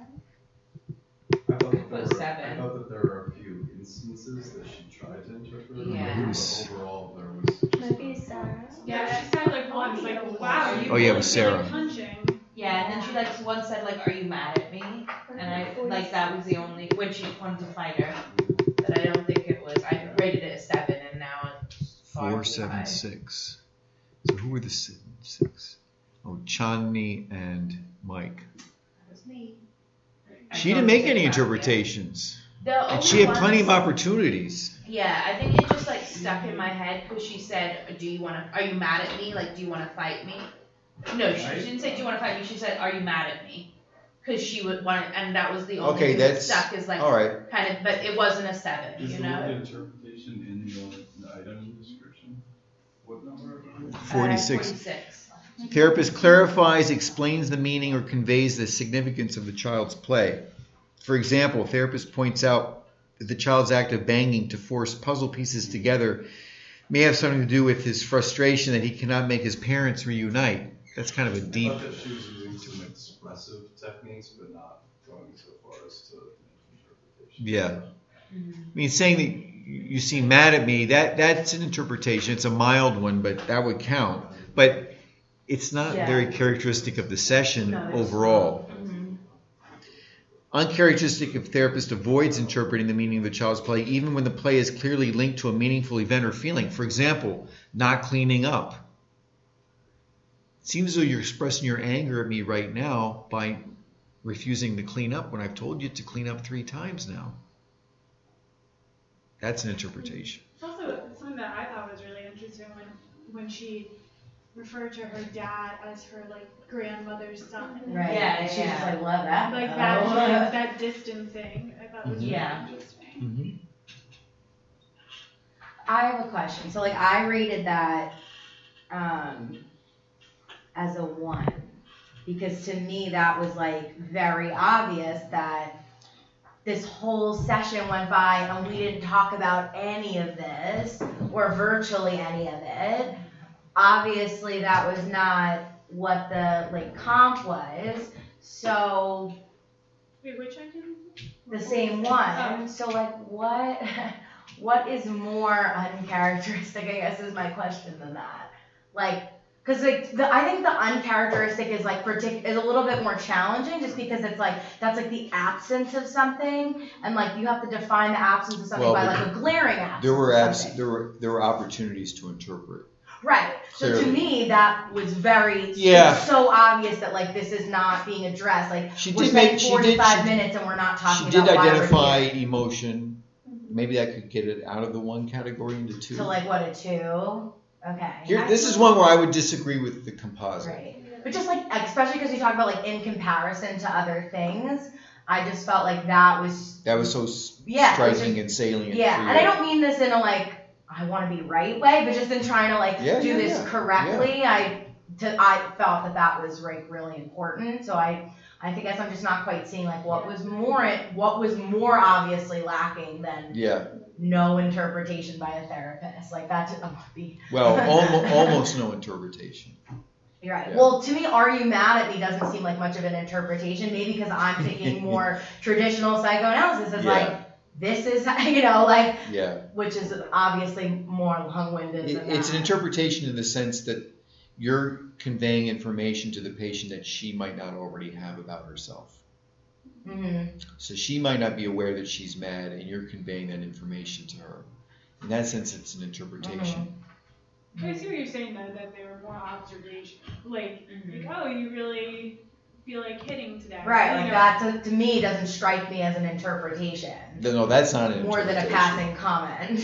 I thought that there Put were, seven. I thought that there were a few instances that she tried to interpret. Yeah. But overall, there was. just Maybe a- Sarah. Yeah, she said like once, like, wow, you Oh, yeah, it really was Sarah. feel punching. Yeah, and then she like once said like, "Are you mad at me?" And I like that was the only when she wanted to fight her. But I don't think it was. I rated it a seven, and now it's far Four, too seven, high. six. So who were the si- six? Oh, Chandni and Mike. That was me. I She didn't make totally any take that, yeah. interpretations. The And only she had one plenty of that's- opportunities. Yeah, I think it just like stuck in my head because she said, "Do you want to? Are you mad at me? Like, do you want to fight me?" No, she, she didn't say, "Do you want to fight me?" She said, "Are you mad at me?" Because she would want, and that was the only Okay, thing that that's, stuck is like all right. kind of, but it wasn't a seven, Is you the know. word interpretation in the, the item description? What number? Uh, forty-six. Forty-six. Therapist clarifies, explains the meaning, or conveys the significance of the child's play. For example, therapist points out that the child's act of banging to force puzzle pieces together may have something to do with his frustration that he cannot make his parents reunite. That's kind of a deep. I thought that she was using some expressive techniques, but not going so far as to interpretation. Yeah. I mean, saying that you seem mad at me, that that's an interpretation. It's a mild one, but that would count. But it's not Yeah. very characteristic of the session No, it's overall. Mhm. Uncharacteristic if therapist avoids interpreting the meaning of the child's play, even when the play is clearly linked to a meaningful event or feeling. For example, not cleaning up. It seems as though you're expressing your anger at me right now by refusing to clean up when I've told you to clean up three times now. That's an interpretation. It's also something that I thought was really interesting when when she referred to her dad as her like grandmother's son. Right. Yeah, and she yeah. was like, love that. Like though. that, like, that distancing, I thought was really Yeah. interesting. Mm-hmm. I have a question. So like I rated that um, as a one because to me that was like very obvious that this whole session went by and we didn't talk about any of this or virtually any of it. Obviously that was not what the like comp was. So Wait, which item? the same one. So like what what is more uncharacteristic, I guess is my question than that. Like because like the, I think the uncharacteristic is like partic- is a little bit more challenging just because it's like that's like the absence of something and like you have to define the absence of something Well, by but like a glaring absence. There were of abs- something. there were there were opportunities to interpret. Right. So to Clearly. me that was very Yeah. it's so obvious that like this is not being addressed. Like She we're did spending make she did forty-five she, minutes and we're not talking she did about why we're identify here. emotion. Maybe that could get it out of the one category into two. So like what a two? Okay. Here, this is one where I would disagree with the composite. Right. But just like, especially because you talk about like in comparison to other things, I just felt like that was, That was so s- Yeah, it was striking just- and salient. yeah. for And I you. don't mean this in a like, I want to be right way, but just in trying to like Yeah, do yeah, this yeah. correctly, I, to, I felt that that was like really important. So I, I think guess I'm just not quite seeing like what was more, what was more obviously lacking than Yeah. no interpretation by a therapist. Like that just, I'm gonna be. Well, almost, almost no interpretation. You're right. Yeah. Well, to me, "Are you mad at me?" doesn't seem like much of an interpretation. Maybe because I'm thinking more traditional psychoanalysis is Yeah. like, this is, you know, like, Yeah. which is obviously more long-winded It, than it's an that. interpretation in the sense that you're conveying information to the patient that she might not already have about herself. Mhm. So she might not be aware that she's mad, and you're conveying that information to her. In that sense, it's an interpretation. I see what you're saying though, that they were more observation. Like, Mhm. like, oh, you really feel like hitting today. Right, You like know, that to, to me doesn't strike me as an interpretation. No, that's not an More than a interpretation. passing comment.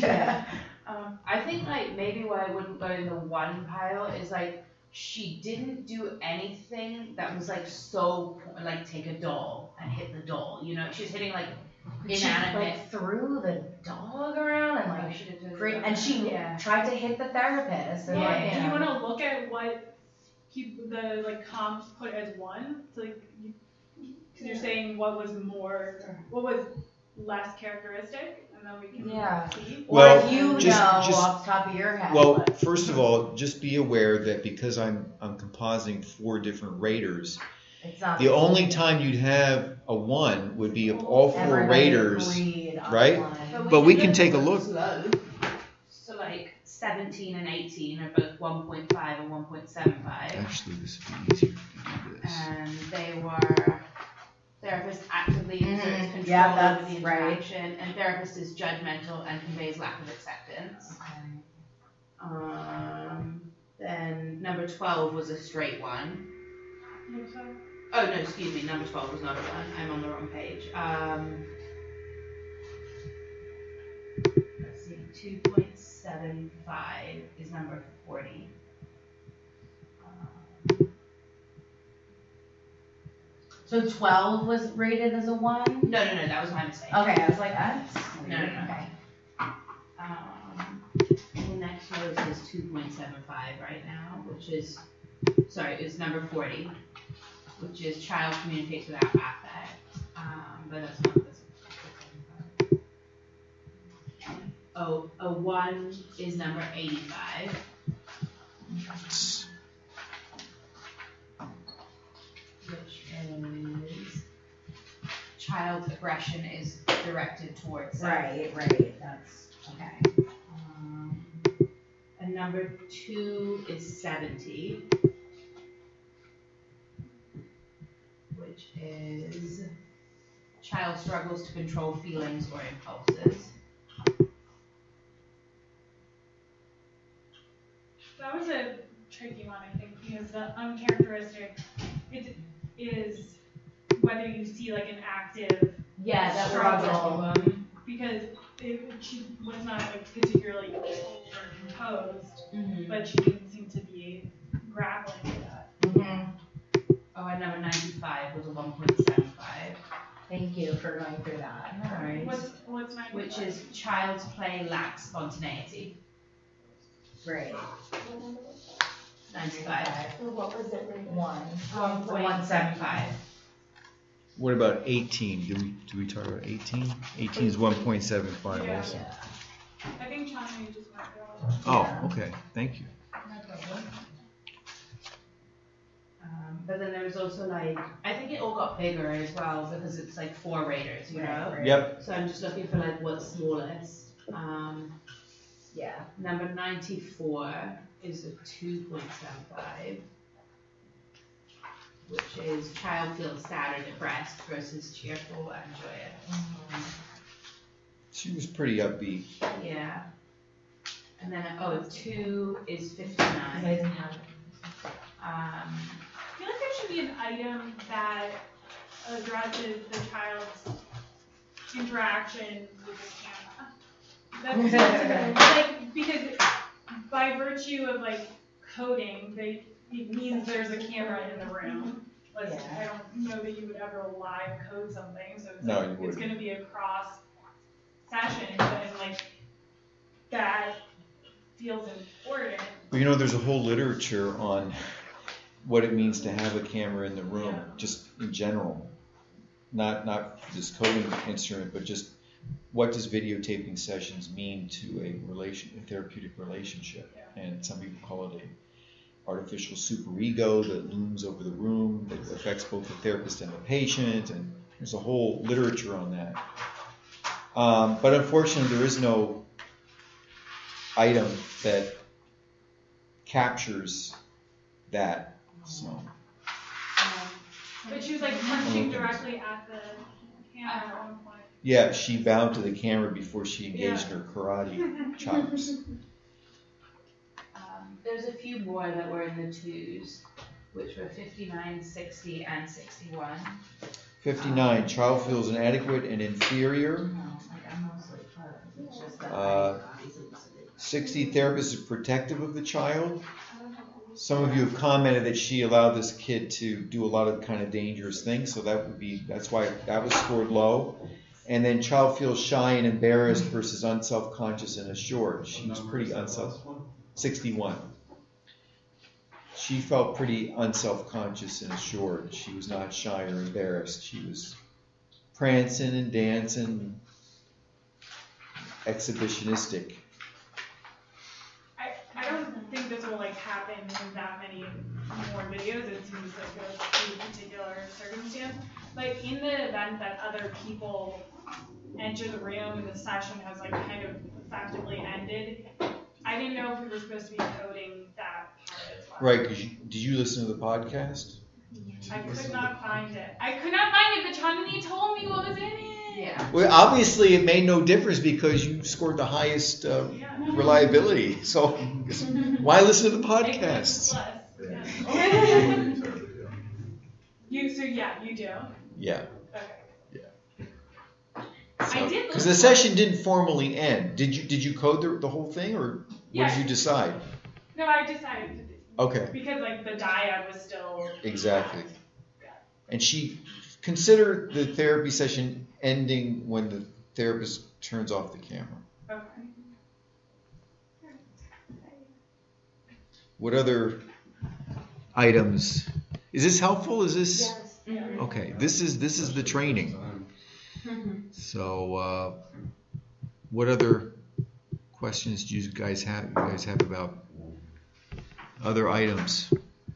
Um, I think like maybe why I wouldn't go in the one pile is like she didn't do anything that was like so like take a doll and hit the doll. You know, she's hitting like She inanimate. like threw the dog around and Oh, like, she did do cre- that. and she yeah. tried to hit the therapist. And Yeah, like, Do you you know. want to look at what he, the like comps put as one? So like, because you're saying what was more, what was less characteristic, and then we can Yeah. see. Or Well, if you just- know just- off the top of your head. Well, what- first of all, just be aware that because I'm I'm compositing four different raters, it's not the only time you'd have a one would be if all four everybody raters. agreed on right? one. But we did can it take a look. Slow. So like seventeen and eighteen are both one point five and one point seven five. Actually, this would be easier if we do this. And they were therapist actively exerts Mhm. control Yeah, over that's the right. interaction, and therapist is judgmental and conveys lack of acceptance. Um, then number twelve was a straight one. So, Oh, no, excuse me, number twelve was not a one, I'm on the wrong page. Um, let's see, two point seven five is number forty. Um, So twelve was rated as a one? No, no, no, that was my mistake. Okay, I was like, that's No, no, weird. no. Okay. Um, the next note is two point seven five right now, which is, sorry, it's number forty, which is child communicates without affect, um, but that's not this. Oh, a one is number eighty-five. Which is child aggression is directed towards self. Right, right, that's, okay. Um, and number two is seventy, which is child struggles to control feelings or impulses. That was a tricky one, I think, because the uncharacteristic, it is whether you see like an active Yeah, that struggle, was um, because it, she was not like particularly controlled or composed, mm-hmm. but she didn't seem to be grappling with that. Mm-hmm. Oh, and number ninety-five was a one point seven five. Thank you for going through that. No worries. What's, what's my Which is child's play lacks spontaneity. Great. ninety-five. What was it rated? One. one One point seven five. What about eighteen? Do we, do we talk about eighteen? eighteen is one point seven five Yeah. also. I think Chani just went through it. Oh, okay, thank you. Um, but then there was also like, I think it all got bigger as well because it's like four raters, you know? Right, right. Yep. So I'm just looking for like what's smallest. Um, Yeah. number ninety-four is a two point seven five, which is child feels sad or depressed versus cheerful and joyous. She was pretty upbeat. Yeah. And then, oh, two is Because I fifty-nine. didn't have it. Um, I feel like there should be an item that addresses the child's interaction with the camera. That's like, because by virtue of like coding, they, it means there's a camera in the room. Like, Yeah. I don't know that you would ever live code something, so it's No, like, you it's wouldn't. gonna be a cross session, but like, that feels important. Well, you know, there's a whole literature on what it means to have a camera in the room, Yeah. just in general. Not not this coding instrument, but just what does videotaping sessions mean to a relation, a therapeutic relationship? Yeah. And some people call it a artificial superego that looms over the room, that affects both the therapist and the patient, and there's a whole literature on that. Um, but unfortunately, there is no item that captures that. So But she was like punching directly at the camera at one point. yeah, she bowed to the camera before she engaged Yeah. in her karate chops. Um, there's a few more that were in the twos, which were fifty-nine, sixty, and sixty-one. fifty-nine, child feels inadequate and inferior. No, like I'm mostly closed. It's just that Uh, I- sixty, therapist is protective of the child. Some of you have commented that she allowed this kid to do a lot of kind of dangerous things, so that would be, that's why that was scored low. And then child feels shy and embarrassed versus unself-conscious and assured. She was pretty unself, sixty-one. She felt pretty unself-conscious and assured. She was not shy or embarrassed. She was prancing and dancing, exhibitionistic. I, I don't think this will like happen in that many more videos. It seems like a pretty particular circumstance. Like in the event that other people enter the room and the session has like kind of effectively ended, I didn't know if we were supposed to be coding that part as well. Right, because you, did you listen to the podcast? I could not find it. I could not find it, but Chandni told me what was in it. Yeah. Well, obviously it made no difference because you scored the highest uh, Yeah. reliability. So why listen to the Ignorance podcasts? plus, yeah. You, so yeah, you do. Yeah. Okay. So, I did because the look- session didn't formally end. Did you did you code the, the whole thing, or what Yeah. did you decide? No, I decided to, Okay. because like the dyad was still. Exactly. And she consider the therapy session ending when the therapist turns off the camera. Okay. What other items? Is this helpful? Is this Yes. Mhm. okay? This is this is the training. Mhm. So, uh, what other questions do you guys have? You guys have about other items?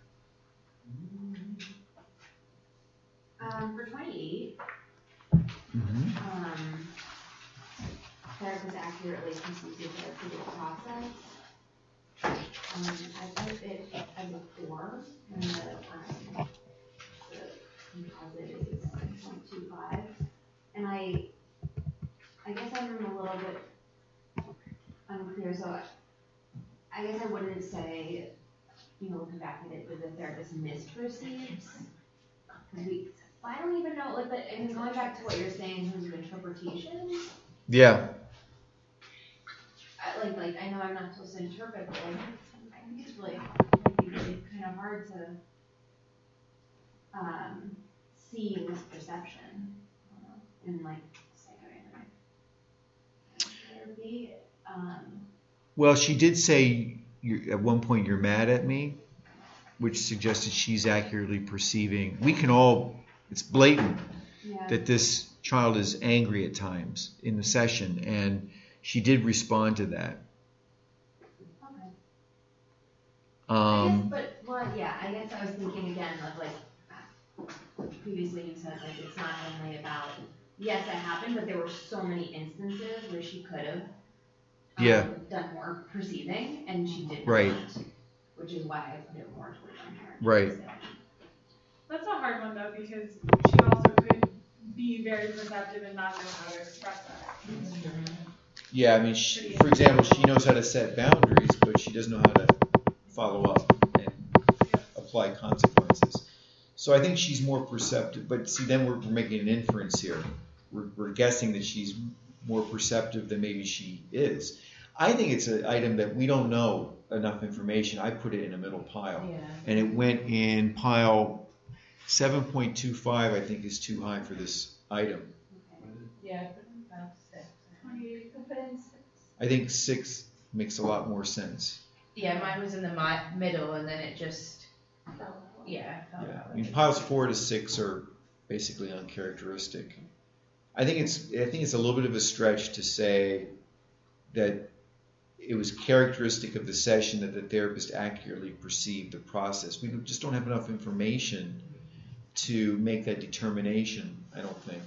Um, for twenty-eight, Mm-hmm. um, therapist accurately perceives the therapeutic process. Um, I put it as a four, and the, um, the composite is six point two five. And I, I guess I'm a little bit unclear, so I, I guess I wouldn't say, you know, looking back at it, that the therapist misperceives. 'Cause we, I don't even know, like, but, and going back to what you're saying in terms of interpretation, Yeah. I, like, like, I know I'm not supposed to interpret, but like, I think it's really, it'd be really kind of hard to, um, see misperception, uh, in like psychoanalytic therapy, um, Well, she did say you, at one point you're mad at me, which suggested she's accurately perceiving. We can all, it's blatant yeah. that this child is angry at times in the session, and she did respond to that. Okay. Um, I guess, but, well, yeah, I guess I was thinking again of like, previously you said like it's not only about, yes, that happened, but there were so many instances where she could have um, Yeah. done more perceiving, and she did Right. not, which is why I put it more towards uncharacteristic. Right. That's a hard one though, because she also could be very perceptive and not know how to express that. yeah, I mean, she, for example, she knows how to set boundaries, but she doesn't know how to follow up and apply consequences. So I think she's more perceptive, but see, then we're, we're making an inference here. We're, we're guessing that she's more perceptive than maybe she is. I think it's an item that we don't know enough information. I put it in a middle pile. Yeah. And it went in pile seven point two five, I think is too high for this item. Yeah, I put in about six. twenty-eight. I put in six. I think six makes a lot more sense. Yeah, mine was in the mi- middle and then it just, yeah, fell Yeah. out. I mean, piles four to six are basically uncharacteristic. I think it's I think it's a little bit of a stretch to say that it was characteristic of the session that the therapist accurately perceived the process. We just don't have enough information to make that determination, I don't think.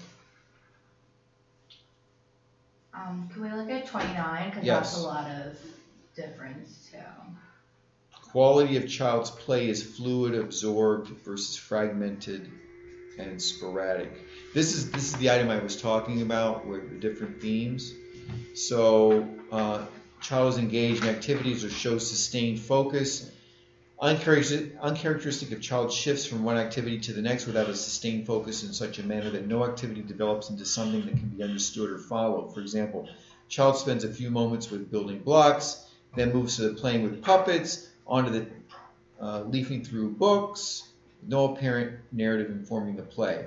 Um, can we look at twenty-nine? Because Yes. that's a lot of difference too. Quality of child's play is fluid, absorbed versus fragmented and sporadic. This is this is the item I was talking about with the different themes. So, uh, child is engaged in activities or shows sustained focus. Uncharacteristic, uncharacteristic of child shifts from one activity to the next without a sustained focus in such a manner that no activity develops into something that can be understood or followed. For example, child spends a few moments with building blocks, then moves to the playing with puppets, onto the uh, leafing through books, no apparent narrative informing the play.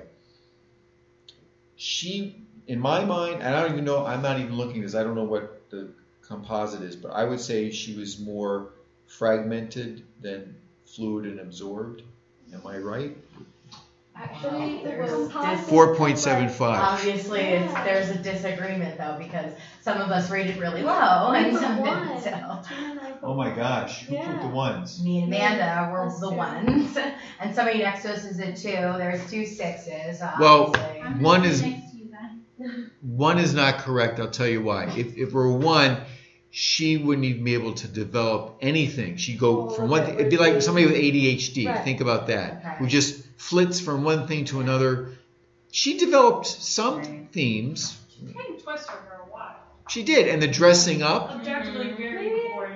She, in my mind, and I don't even know, I'm not even looking at this, I don't know what the composite is, but I would say she was more fragmented than fluid and absorbed. Am I right? Actually, there's Composite. dis- four point seven five. obviously it's Yeah. there's a disagreement though because some of us rate it really low and put some one. didn't. So Oh my gosh, who put Yeah. the ones? me and Amanda were Us the too. ones, and somebody next to us is a two. There's two sixes. So Well, obviously. I'm One gonna is- sit next to you then. One is not correct, I'll tell you why. If, if it were one, she wouldn't even be able to develop anything. She'd go Oh, from one okay, thing, it'd be like okay. somebody with A D H D. Right. Think about that. Okay. Who just flits from one thing to another. She developed some Right. themes. Playing Twister for a while. She did. And the dressing up. Objectively very Maybe- boring to play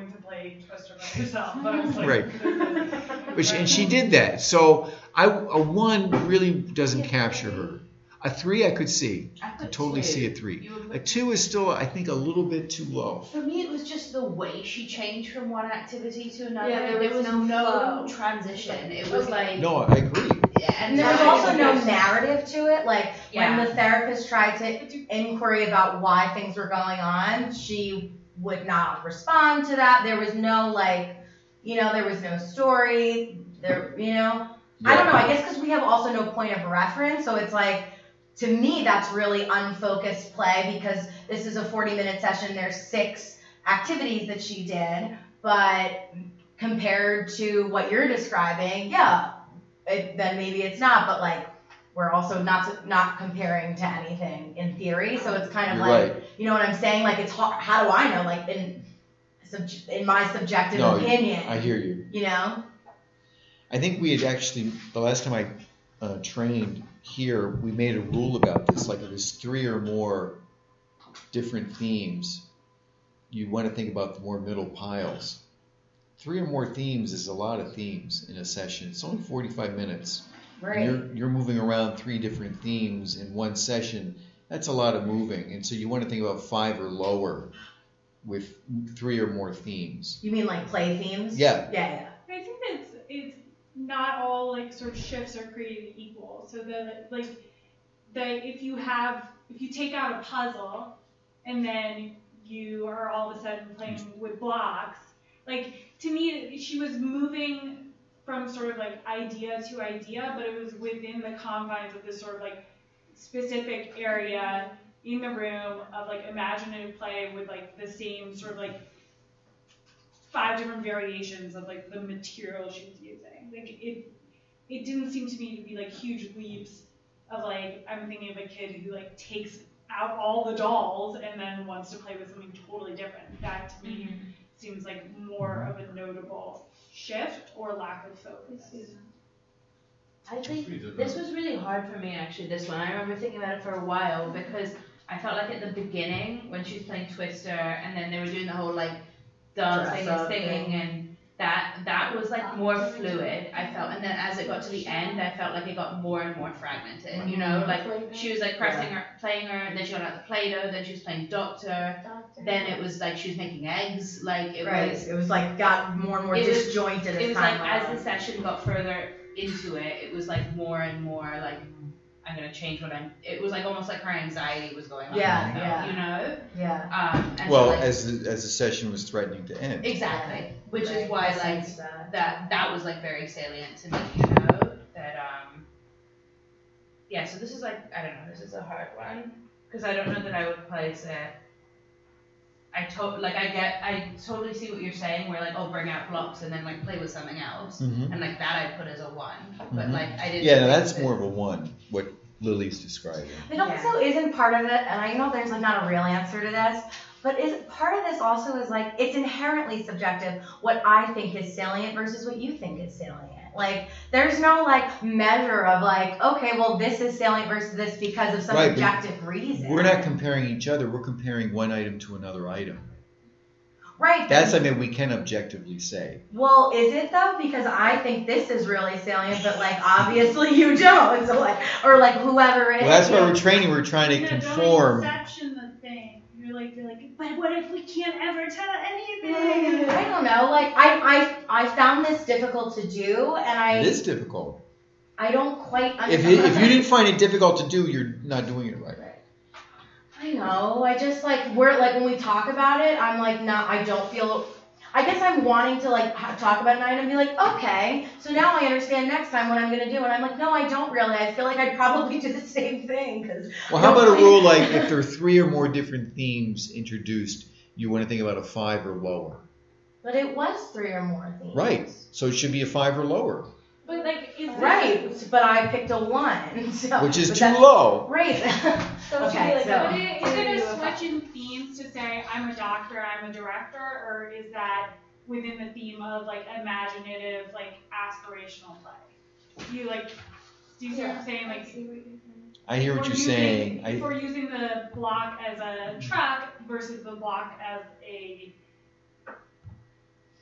fake twister by herself, but I was like, Right. But she, and she did that. So I, a one really doesn't capture her. A three I could see. I I put totally two. see a three. You would A put- two is still, I think, a little bit too low. For me, it was just the way she changed from one activity to another. Yeah, there was no no flow. transition. It was like, No, I agree. yeah, And there was so- also no narrative to it, like, Yeah. when the therapist tried to inquiry about why things were going on, she would not respond to that. There was no, like, you know, there was no story, there, you know? I don't know, I guess because we have also no point of reference, so it's like, to me, that's really unfocused play, because this is a forty minute session, there's six activities that she did, but compared to what you're describing, yeah, it, then maybe it's not, but like, we're also not not comparing to anything in theory, so it's kind of You're like, right. you know what I'm saying? Like, it's hard, how do I know? Like, in sub- in my subjective No, opinion, I hear you. you know? I think we had actually, the last time I uh, trained here, we made a rule about this. Like if there's three or more different themes, you want to think about the more middle piles. Three or more themes is a lot of themes in a session. It's only forty-five minutes. Right. You're, you're moving around three different themes in one session. That's a lot of moving. And so you want to think about five or lower with three or more themes. You mean like play themes? Yeah. Yeah, yeah. I think that it's, it's not all like sort of shifts are created equal. So that like that if you have if you take out a puzzle and then you are all of a sudden playing with blocks, like to me she was moving from sort of like idea to idea, but it was within the confines of this sort of like specific area in the room of like imaginative play with like the same sort of like five different variations of like the material she was using. Like it, it didn't seem to me to be like huge leaps of like I'm thinking of a kid who like takes out all the dolls and then wants to play with something totally different. That to me seems like more of a notable shift or lack of focus. I think Pretty different. this was really hard for me actually, this one. I remember thinking about it for a while because I felt like at the beginning when she was playing Twister and then they were doing the whole like dancing Dress and up singing thing. and that that was like more fluid, I felt. And then as it got to the end, I felt like it got more and more fragmented, you know? Like she was like pressing her, playing her, and then she got out the Play-Doh, then she was playing Doctor, then it was like she was making eggs, like it Right. was It was like got more and more It was- disjointed as it was time like went as on. the session got further into it, it was like more and more like I'm gonna change what I'm. It was like almost like her anxiety was going on. Yeah, I felt, yeah. You know. Yeah. Um. And Well, so, like, as the, as the session was threatening to end. exactly, which Right. is why I like sensed that. that that was like very salient to me. You know that um. Yeah. So this is like I don't know. This is a hard one because I don't know that I would place it. I to- like I get I totally see what you're saying where like oh bring out blocks and then like play with something else Mhm. and like that I put as a one but Mhm. like I didn't Yeah, no, think that's that- more of a one, what Lily's describing. It also isn't part of it, and I know there's like not a real answer to this, but is part of this also is like it's inherently subjective what I think is salient versus what you think is salient. Like there's no like measure of like okay, well this is salient versus this because of some Right, but objective reason. We're not comparing each other, we're comparing one item to another item. Right. That's something we can objectively say. Well, is it though? Because I think this is really salient, but like obviously you don't. So like, or like whoever it is. Well, that's why we're training, we're trying to No, conform. Don't inception the thing. You're like, you're like, but what if we can't ever tell anything? I don't know. Like I, I, I found this difficult to do, and I, It is difficult. I don't quite If, understand. it, if you didn't find it difficult to do, you're not doing it right. I know. I just like we're like when we talk about it, I'm like not. I don't feel. I guess I'm wanting to like ha- talk about it and be like, okay, so now I understand next time what I'm gonna do, and I'm like, no, I don't really. I feel like I'd probably do the same thing because. Well, how about a rule like if there are three or more different themes introduced, you want to think about a five or lower. But it was three or more themes. Right. So it should be a five or lower, But like, is this, Right, but I picked a one, so. which is but too that- low. Right. So it should be Okay, like so- But it, is it Do a a switch in themes to say I'm a doctor, I'm a director, or is that within the theme of like imaginative, like aspirational play? Do you like, do you see what I'm saying? Like, I hear what if you're we're using- saying. If I, we're using the block as a truck versus the block as a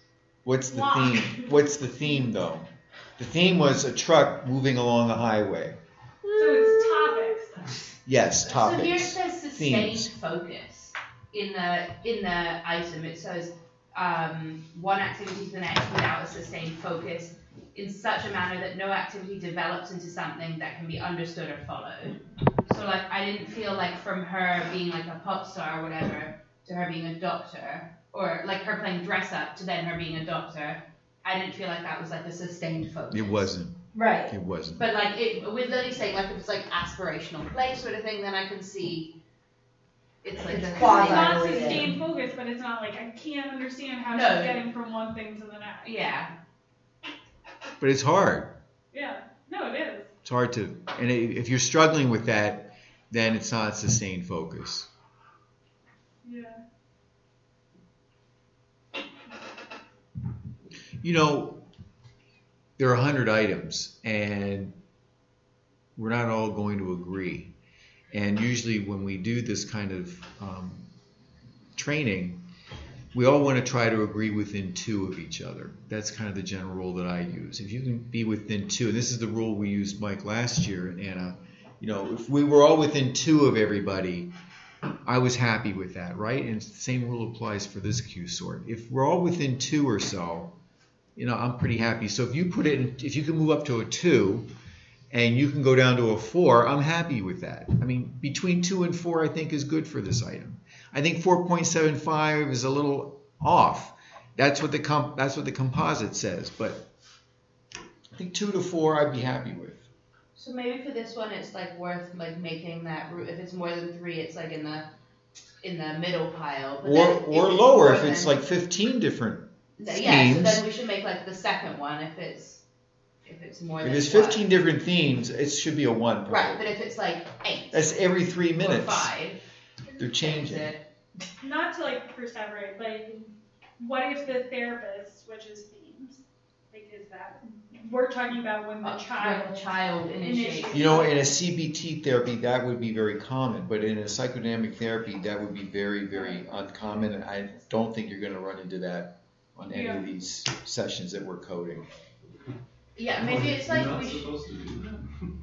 What's the Walk. theme? What's the theme though? The theme was a truck moving along a highway. So it's topics then. Yes, topics. So here it says sustained themes. focus in the in the item. It says um, one activity to the next without a sustained focus in such a manner that no activity develops into something that can be understood or followed. So like I didn't feel like from her being like a pop star or whatever to her being a doctor, or like her playing dress up to then her being a doctor, I didn't feel like that was like a sustained focus. It wasn't. Right. It wasn't. But like it, with Lily saying like if it's like aspirational play sort of thing, then I can see it's like It's a- quasi- It's not related. sustained focus, but it's not like I can't understand how No. she's getting from one thing to the next. yeah. But it's hard. Yeah. No, it is. It's hard to, and i- if you're struggling with that, then it's not sustained focus. Yeah. You know, there are a hundred items, and we're not all going to agree. And usually, when we do this kind of um, training, we all want to try to agree within two of each other. That's kind of the general rule that I use. If you can be within two, and this is the rule we used, Mike, last year, and Anna, you know, if we were all within two of everybody, I was happy with that, right? And the same rule applies for this Q sort. If we're all within two or so, you know, I'm pretty happy. So if you put it in, if you can move up to a two and you can go down to a four, I'm happy with that. I mean, between two and four, I think is good for this item. I think four point seven five is a little off. That's what the comp, that's what the composite says, but I think two to four, I'd be happy with. So maybe for this one, it's like worth like making that route. If it's more than three, it's like in the in the middle pile. But Or then or it's lower more if it's than- like fifteen different Yeah, so themes. then we should make like the second one if it's if it's more If than it's one. fifteen different themes, it should be a one. Probably. Right, but if it's like eight That's every three or minutes. five, They're changing. is it? Not to like perseverate, like, what if the therapist switches themes? Like, is that, we're talking about when the Uh, child. when the child initiates. You know, in a C B T therapy, that would be very common, but in a psychodynamic therapy, that would be very, very uncommon. And I don't think you're going to run into that on any Yeah. of these sessions that we're coding. Yeah, maybe it's like You're not we should. supposed to do that.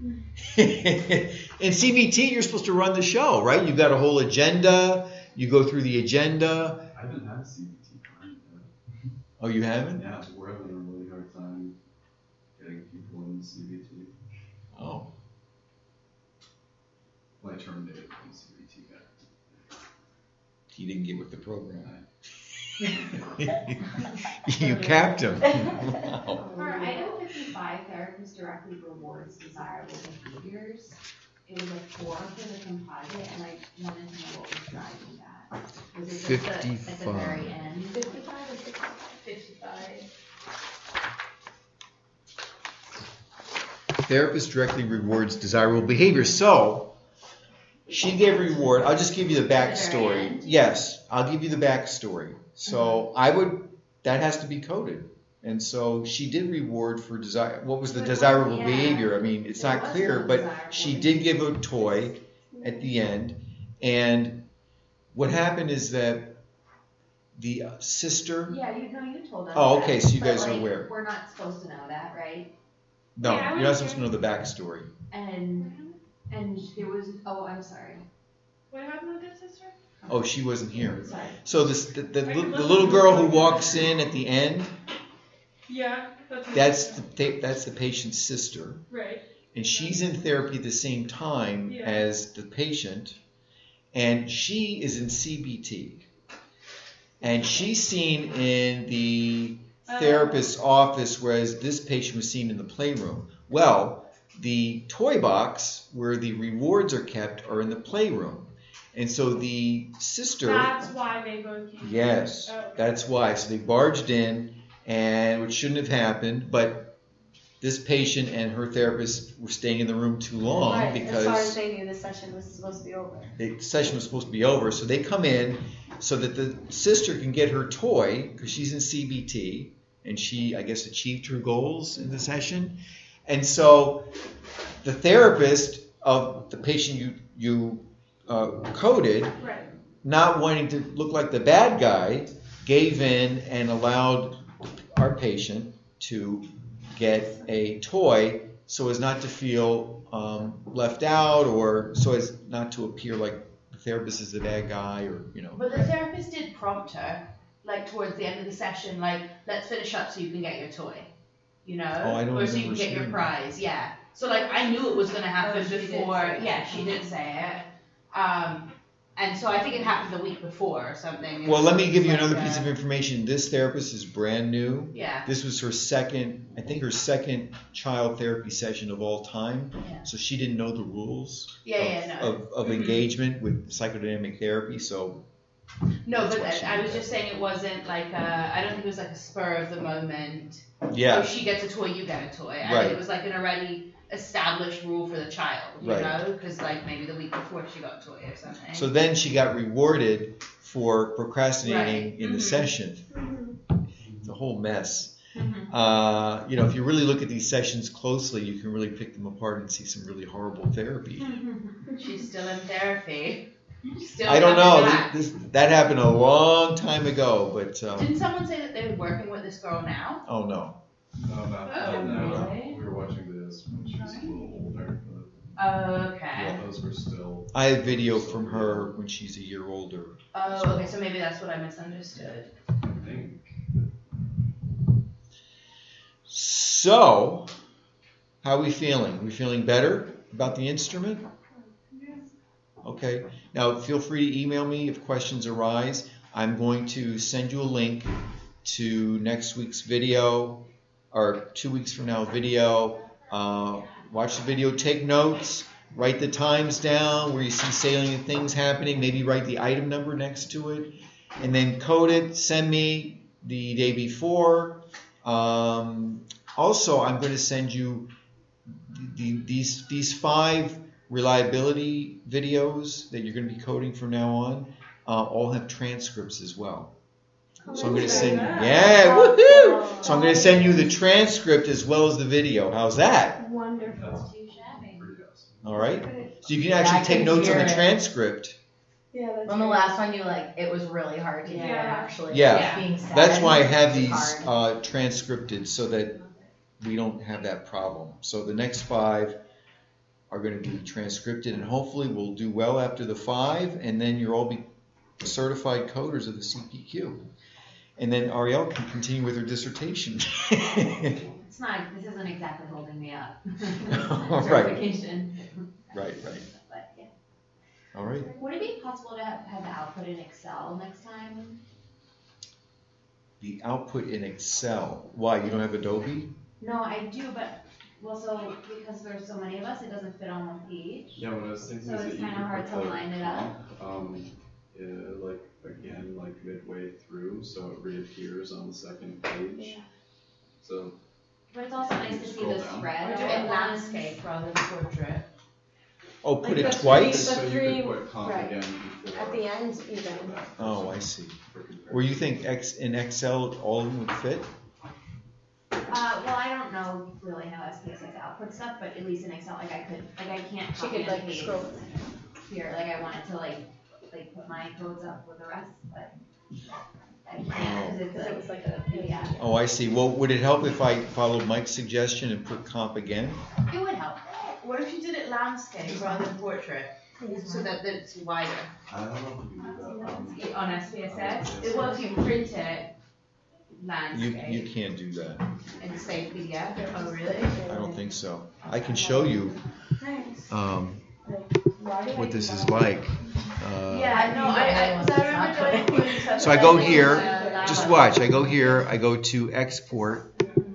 In C B T, you're supposed to run the show, right? You've got a whole agenda. You go through the agenda. I haven't had a C B T client yet. Oh, you haven't? Yeah, we're having a really hard time getting people in C B T. Oh. Well, I terminated one C B T guy. He didn't get with the program. You capped him. Wow. For item fifty-five, therapist directly rewards desirable behaviors. It was a four for the composite, and I wanted to know what was driving that. Was it just the, at the fifty-five. very end? Fifty-five or sixty-five? Fifty-five. Therapist directly rewards desirable behavior. So, she gave a reward. I'll just give you the backstory. Yes, I'll give you the backstory. So, I would, that has to be coded. And so, she did reward for desire. What was the But, desirable yeah. behavior? I mean, it's There not was clear, no but desirable she behavior. did give a toy at the end. And what happened is that the uh, sister, Yeah, you know, you told us. Oh, that, okay, so you but, guys are like, aware. We're not supposed to know that, right? no, Yeah, I you're would not supposed to agree. know the backstory. And, and there was, oh, I'm sorry. What happened with the sister? Oh, she wasn't here. Sorry. So this, the, the, I can the listen little to girl it. who walks in at the end, Yeah, that's. what that's she the ta- that's the patient's sister, said. Right. and she's in therapy at the same time Yeah. as the patient, and she is in C B T, and she's seen in the Oh. therapist's office, whereas this patient was seen in the playroom. Well, the toy box where the rewards are kept are in the playroom, and so the sister. That's why they both came. Yes, Oh, okay. that's why. So they barged in, and which shouldn't have happened, but this patient and her therapist were staying in the room too long Right, as far as because they knew, the session was supposed to be over. the session was supposed to be over. So they come in so that the sister can get her toy because she's in C B T, and she, I guess, achieved her goals in the session. And so the therapist of the patient you you uh, coded, Right. not wanting to look like the bad guy, gave in and allowed our patient to get a toy so as not to feel um, left out, or so as not to appear like the therapist is the bad guy, or, you know. But the therapist did prompt her, like towards the end of the session, like, let's finish up so you can get your toy, you know? Oh, I don't Or so you can remember get your seeing prize, yeah. So like, I knew it was gonna happen Oh, she did before, say that. yeah, she did say it. Um, and so I think it happened the week before or something. Well, let me It give you was another like, piece of uh, information. This therapist is brand new. Yeah, This was her second, I think her second child therapy session of all time. Yeah. So she didn't know the rules yeah, of, yeah, no. of, of Mhm. engagement with psychodynamic therapy. So No, That's but why she I did was that. just saying it wasn't like a, I don't think it was like a spur of the moment. yeah, Oh, she gets a toy, you get a toy. I Right. think it was like an already established rule for the child, you Right. know? Because like maybe the week before she got a toy or something. so then she got rewarded for procrastinating Right. in the Mhm. session. It's a whole mess. Mhm. Uh, you know, if you really look at these sessions closely, you can really pick them apart and see some really horrible therapy. She's still in therapy. Still I don't coming know. back. This, that happened a long time ago, but um, Didn't someone say that they were working with this girl now? oh no. No, not, Oh, not now. really? We were watching this when she was a little older, Oh, but okay. those were still. I have video from her when she's a year older. Oh, okay, so maybe that's what I misunderstood. I think. So, how are we feeling? We feeling better about the instrument? Okay. Now, feel free to email me if questions arise. I'm going to send you a link to next week's video, or two weeks from now video. Uh, watch the video, take notes, write the times down where you see salient things happening, maybe write the item number next to it, and then code it, send me the day before. Um, also, I'm going to send you the, these these five reliability videos that you're going to be coding from now on. Uh, all have transcripts as well. So I'm going to send you, yeah, woohoo! So I'm going to send you the transcript as well as the video. How's that? Wonderful. Too shabby. Pretty awesome. All right. So you can Yeah, I actually take can notes on hear the it. transcript. Yeah, that's On the last one, you like, it was really hard to hear Yeah. actually. Yeah. what's being said. That's why I have It's these hard. uh, transcripted so that we don't have that problem. So the next five are going to be transcripted, and hopefully we'll do well after the five, and then you'll all be certified coders of the C P Q. And then Ariel can continue with her dissertation. It's not, this isn't exactly holding me up. Right. Certification. Right, right. But, yeah. All right. Would it be possible to have, have the output in Excel next time? The output in Excel. Why? You don't have Adobe? No, I do, but, well, so, because there's so many of us, it doesn't fit on one page. Yeah, what I was thinking So is that it's you kinda could hard put to the line it up. comp, Um, uh, like, again, like midway through, so it reappears on the second page. So, But it's also nice to see Scroll the down. spread. Or do of it in ones. landscape rather than portrait. Oh, put Like it the twice? The so you three- could put comp right. again before. At the end, even. Oh, I see. for comparison. Where you think X in Excel all of them would fit? Uh, well, I don't know really how S P S S output stuff, but at least in Excel, like I could, like I can't She copy could and like paste scroll. here, like I wanted to like, like put my codes up with the rest, but I can't, cause it's Because it a, was like a. yeah, Oh, I see. Well, would it help if I followed Mike's suggestion and put comp again? it would help. What if you did it landscape rather than portrait? So that, that it's wider. I don't know if you can do that. Um, On S P S S? On It will if you print it You landscape you can't do that. and save P D F. Oh, really? I don't think so. I can show you um, what this is like. Uh, Yeah, no, I, I, so I remember doing doing stuff. So I go like that. here, Uh, just watch. I go here. I go to export,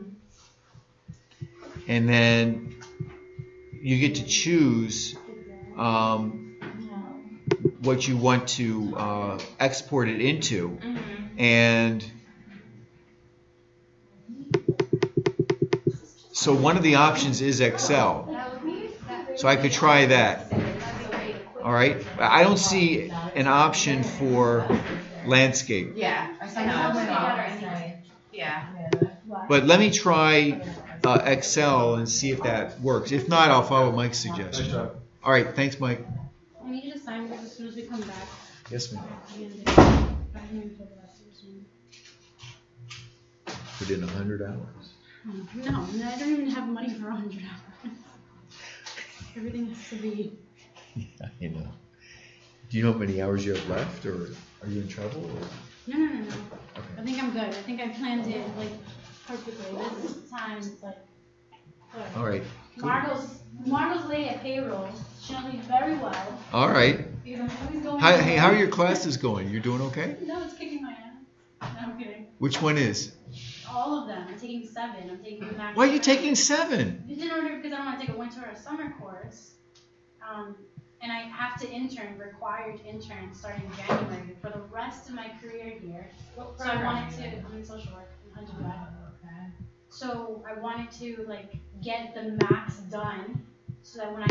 and then you get to choose um, what you want to uh, export it into, Mhm. and so one of the options is Excel. That would be, that. So I could try that. That'd be great. All right. I don't see an option for landscape, Yeah, I I see know, how but it's they not. are anyway. Yeah. but let me try uh, Excel and see if that works. If not, I'll follow Mike's suggestion. All right. Thanks, Mike. I need you to sign this as soon as we come back. Yes, ma'am. I'm gonna do it. I haven't even told the rest of this one. put in a hundred hours. No, I don't even have money for a hundred hours. Everything has to be. Yeah, I know. Do you know how many hours you have left, or are you in trouble? Or? No, no, no, no. Okay. I think I'm good. I think I planned it like perfectly. This time is like good. All right. Cool. Margot's Margot's lady at payroll. She knows me very well. All right. Because I'm always going. How, hey, how are your classes going? You're doing okay? No, it's kicking my ass. No, I'm kidding. Which one is? All of them. I'm taking seven. I'm taking the max. Why are you taking seven? It's in order because I don't want to take a winter or a summer course. Um, and I have to intern, required intern, starting January for the rest of my career here. What So I program wanted are you to. in? I'm in social work in undergrad. Okay. So I wanted to like get the max done so that when I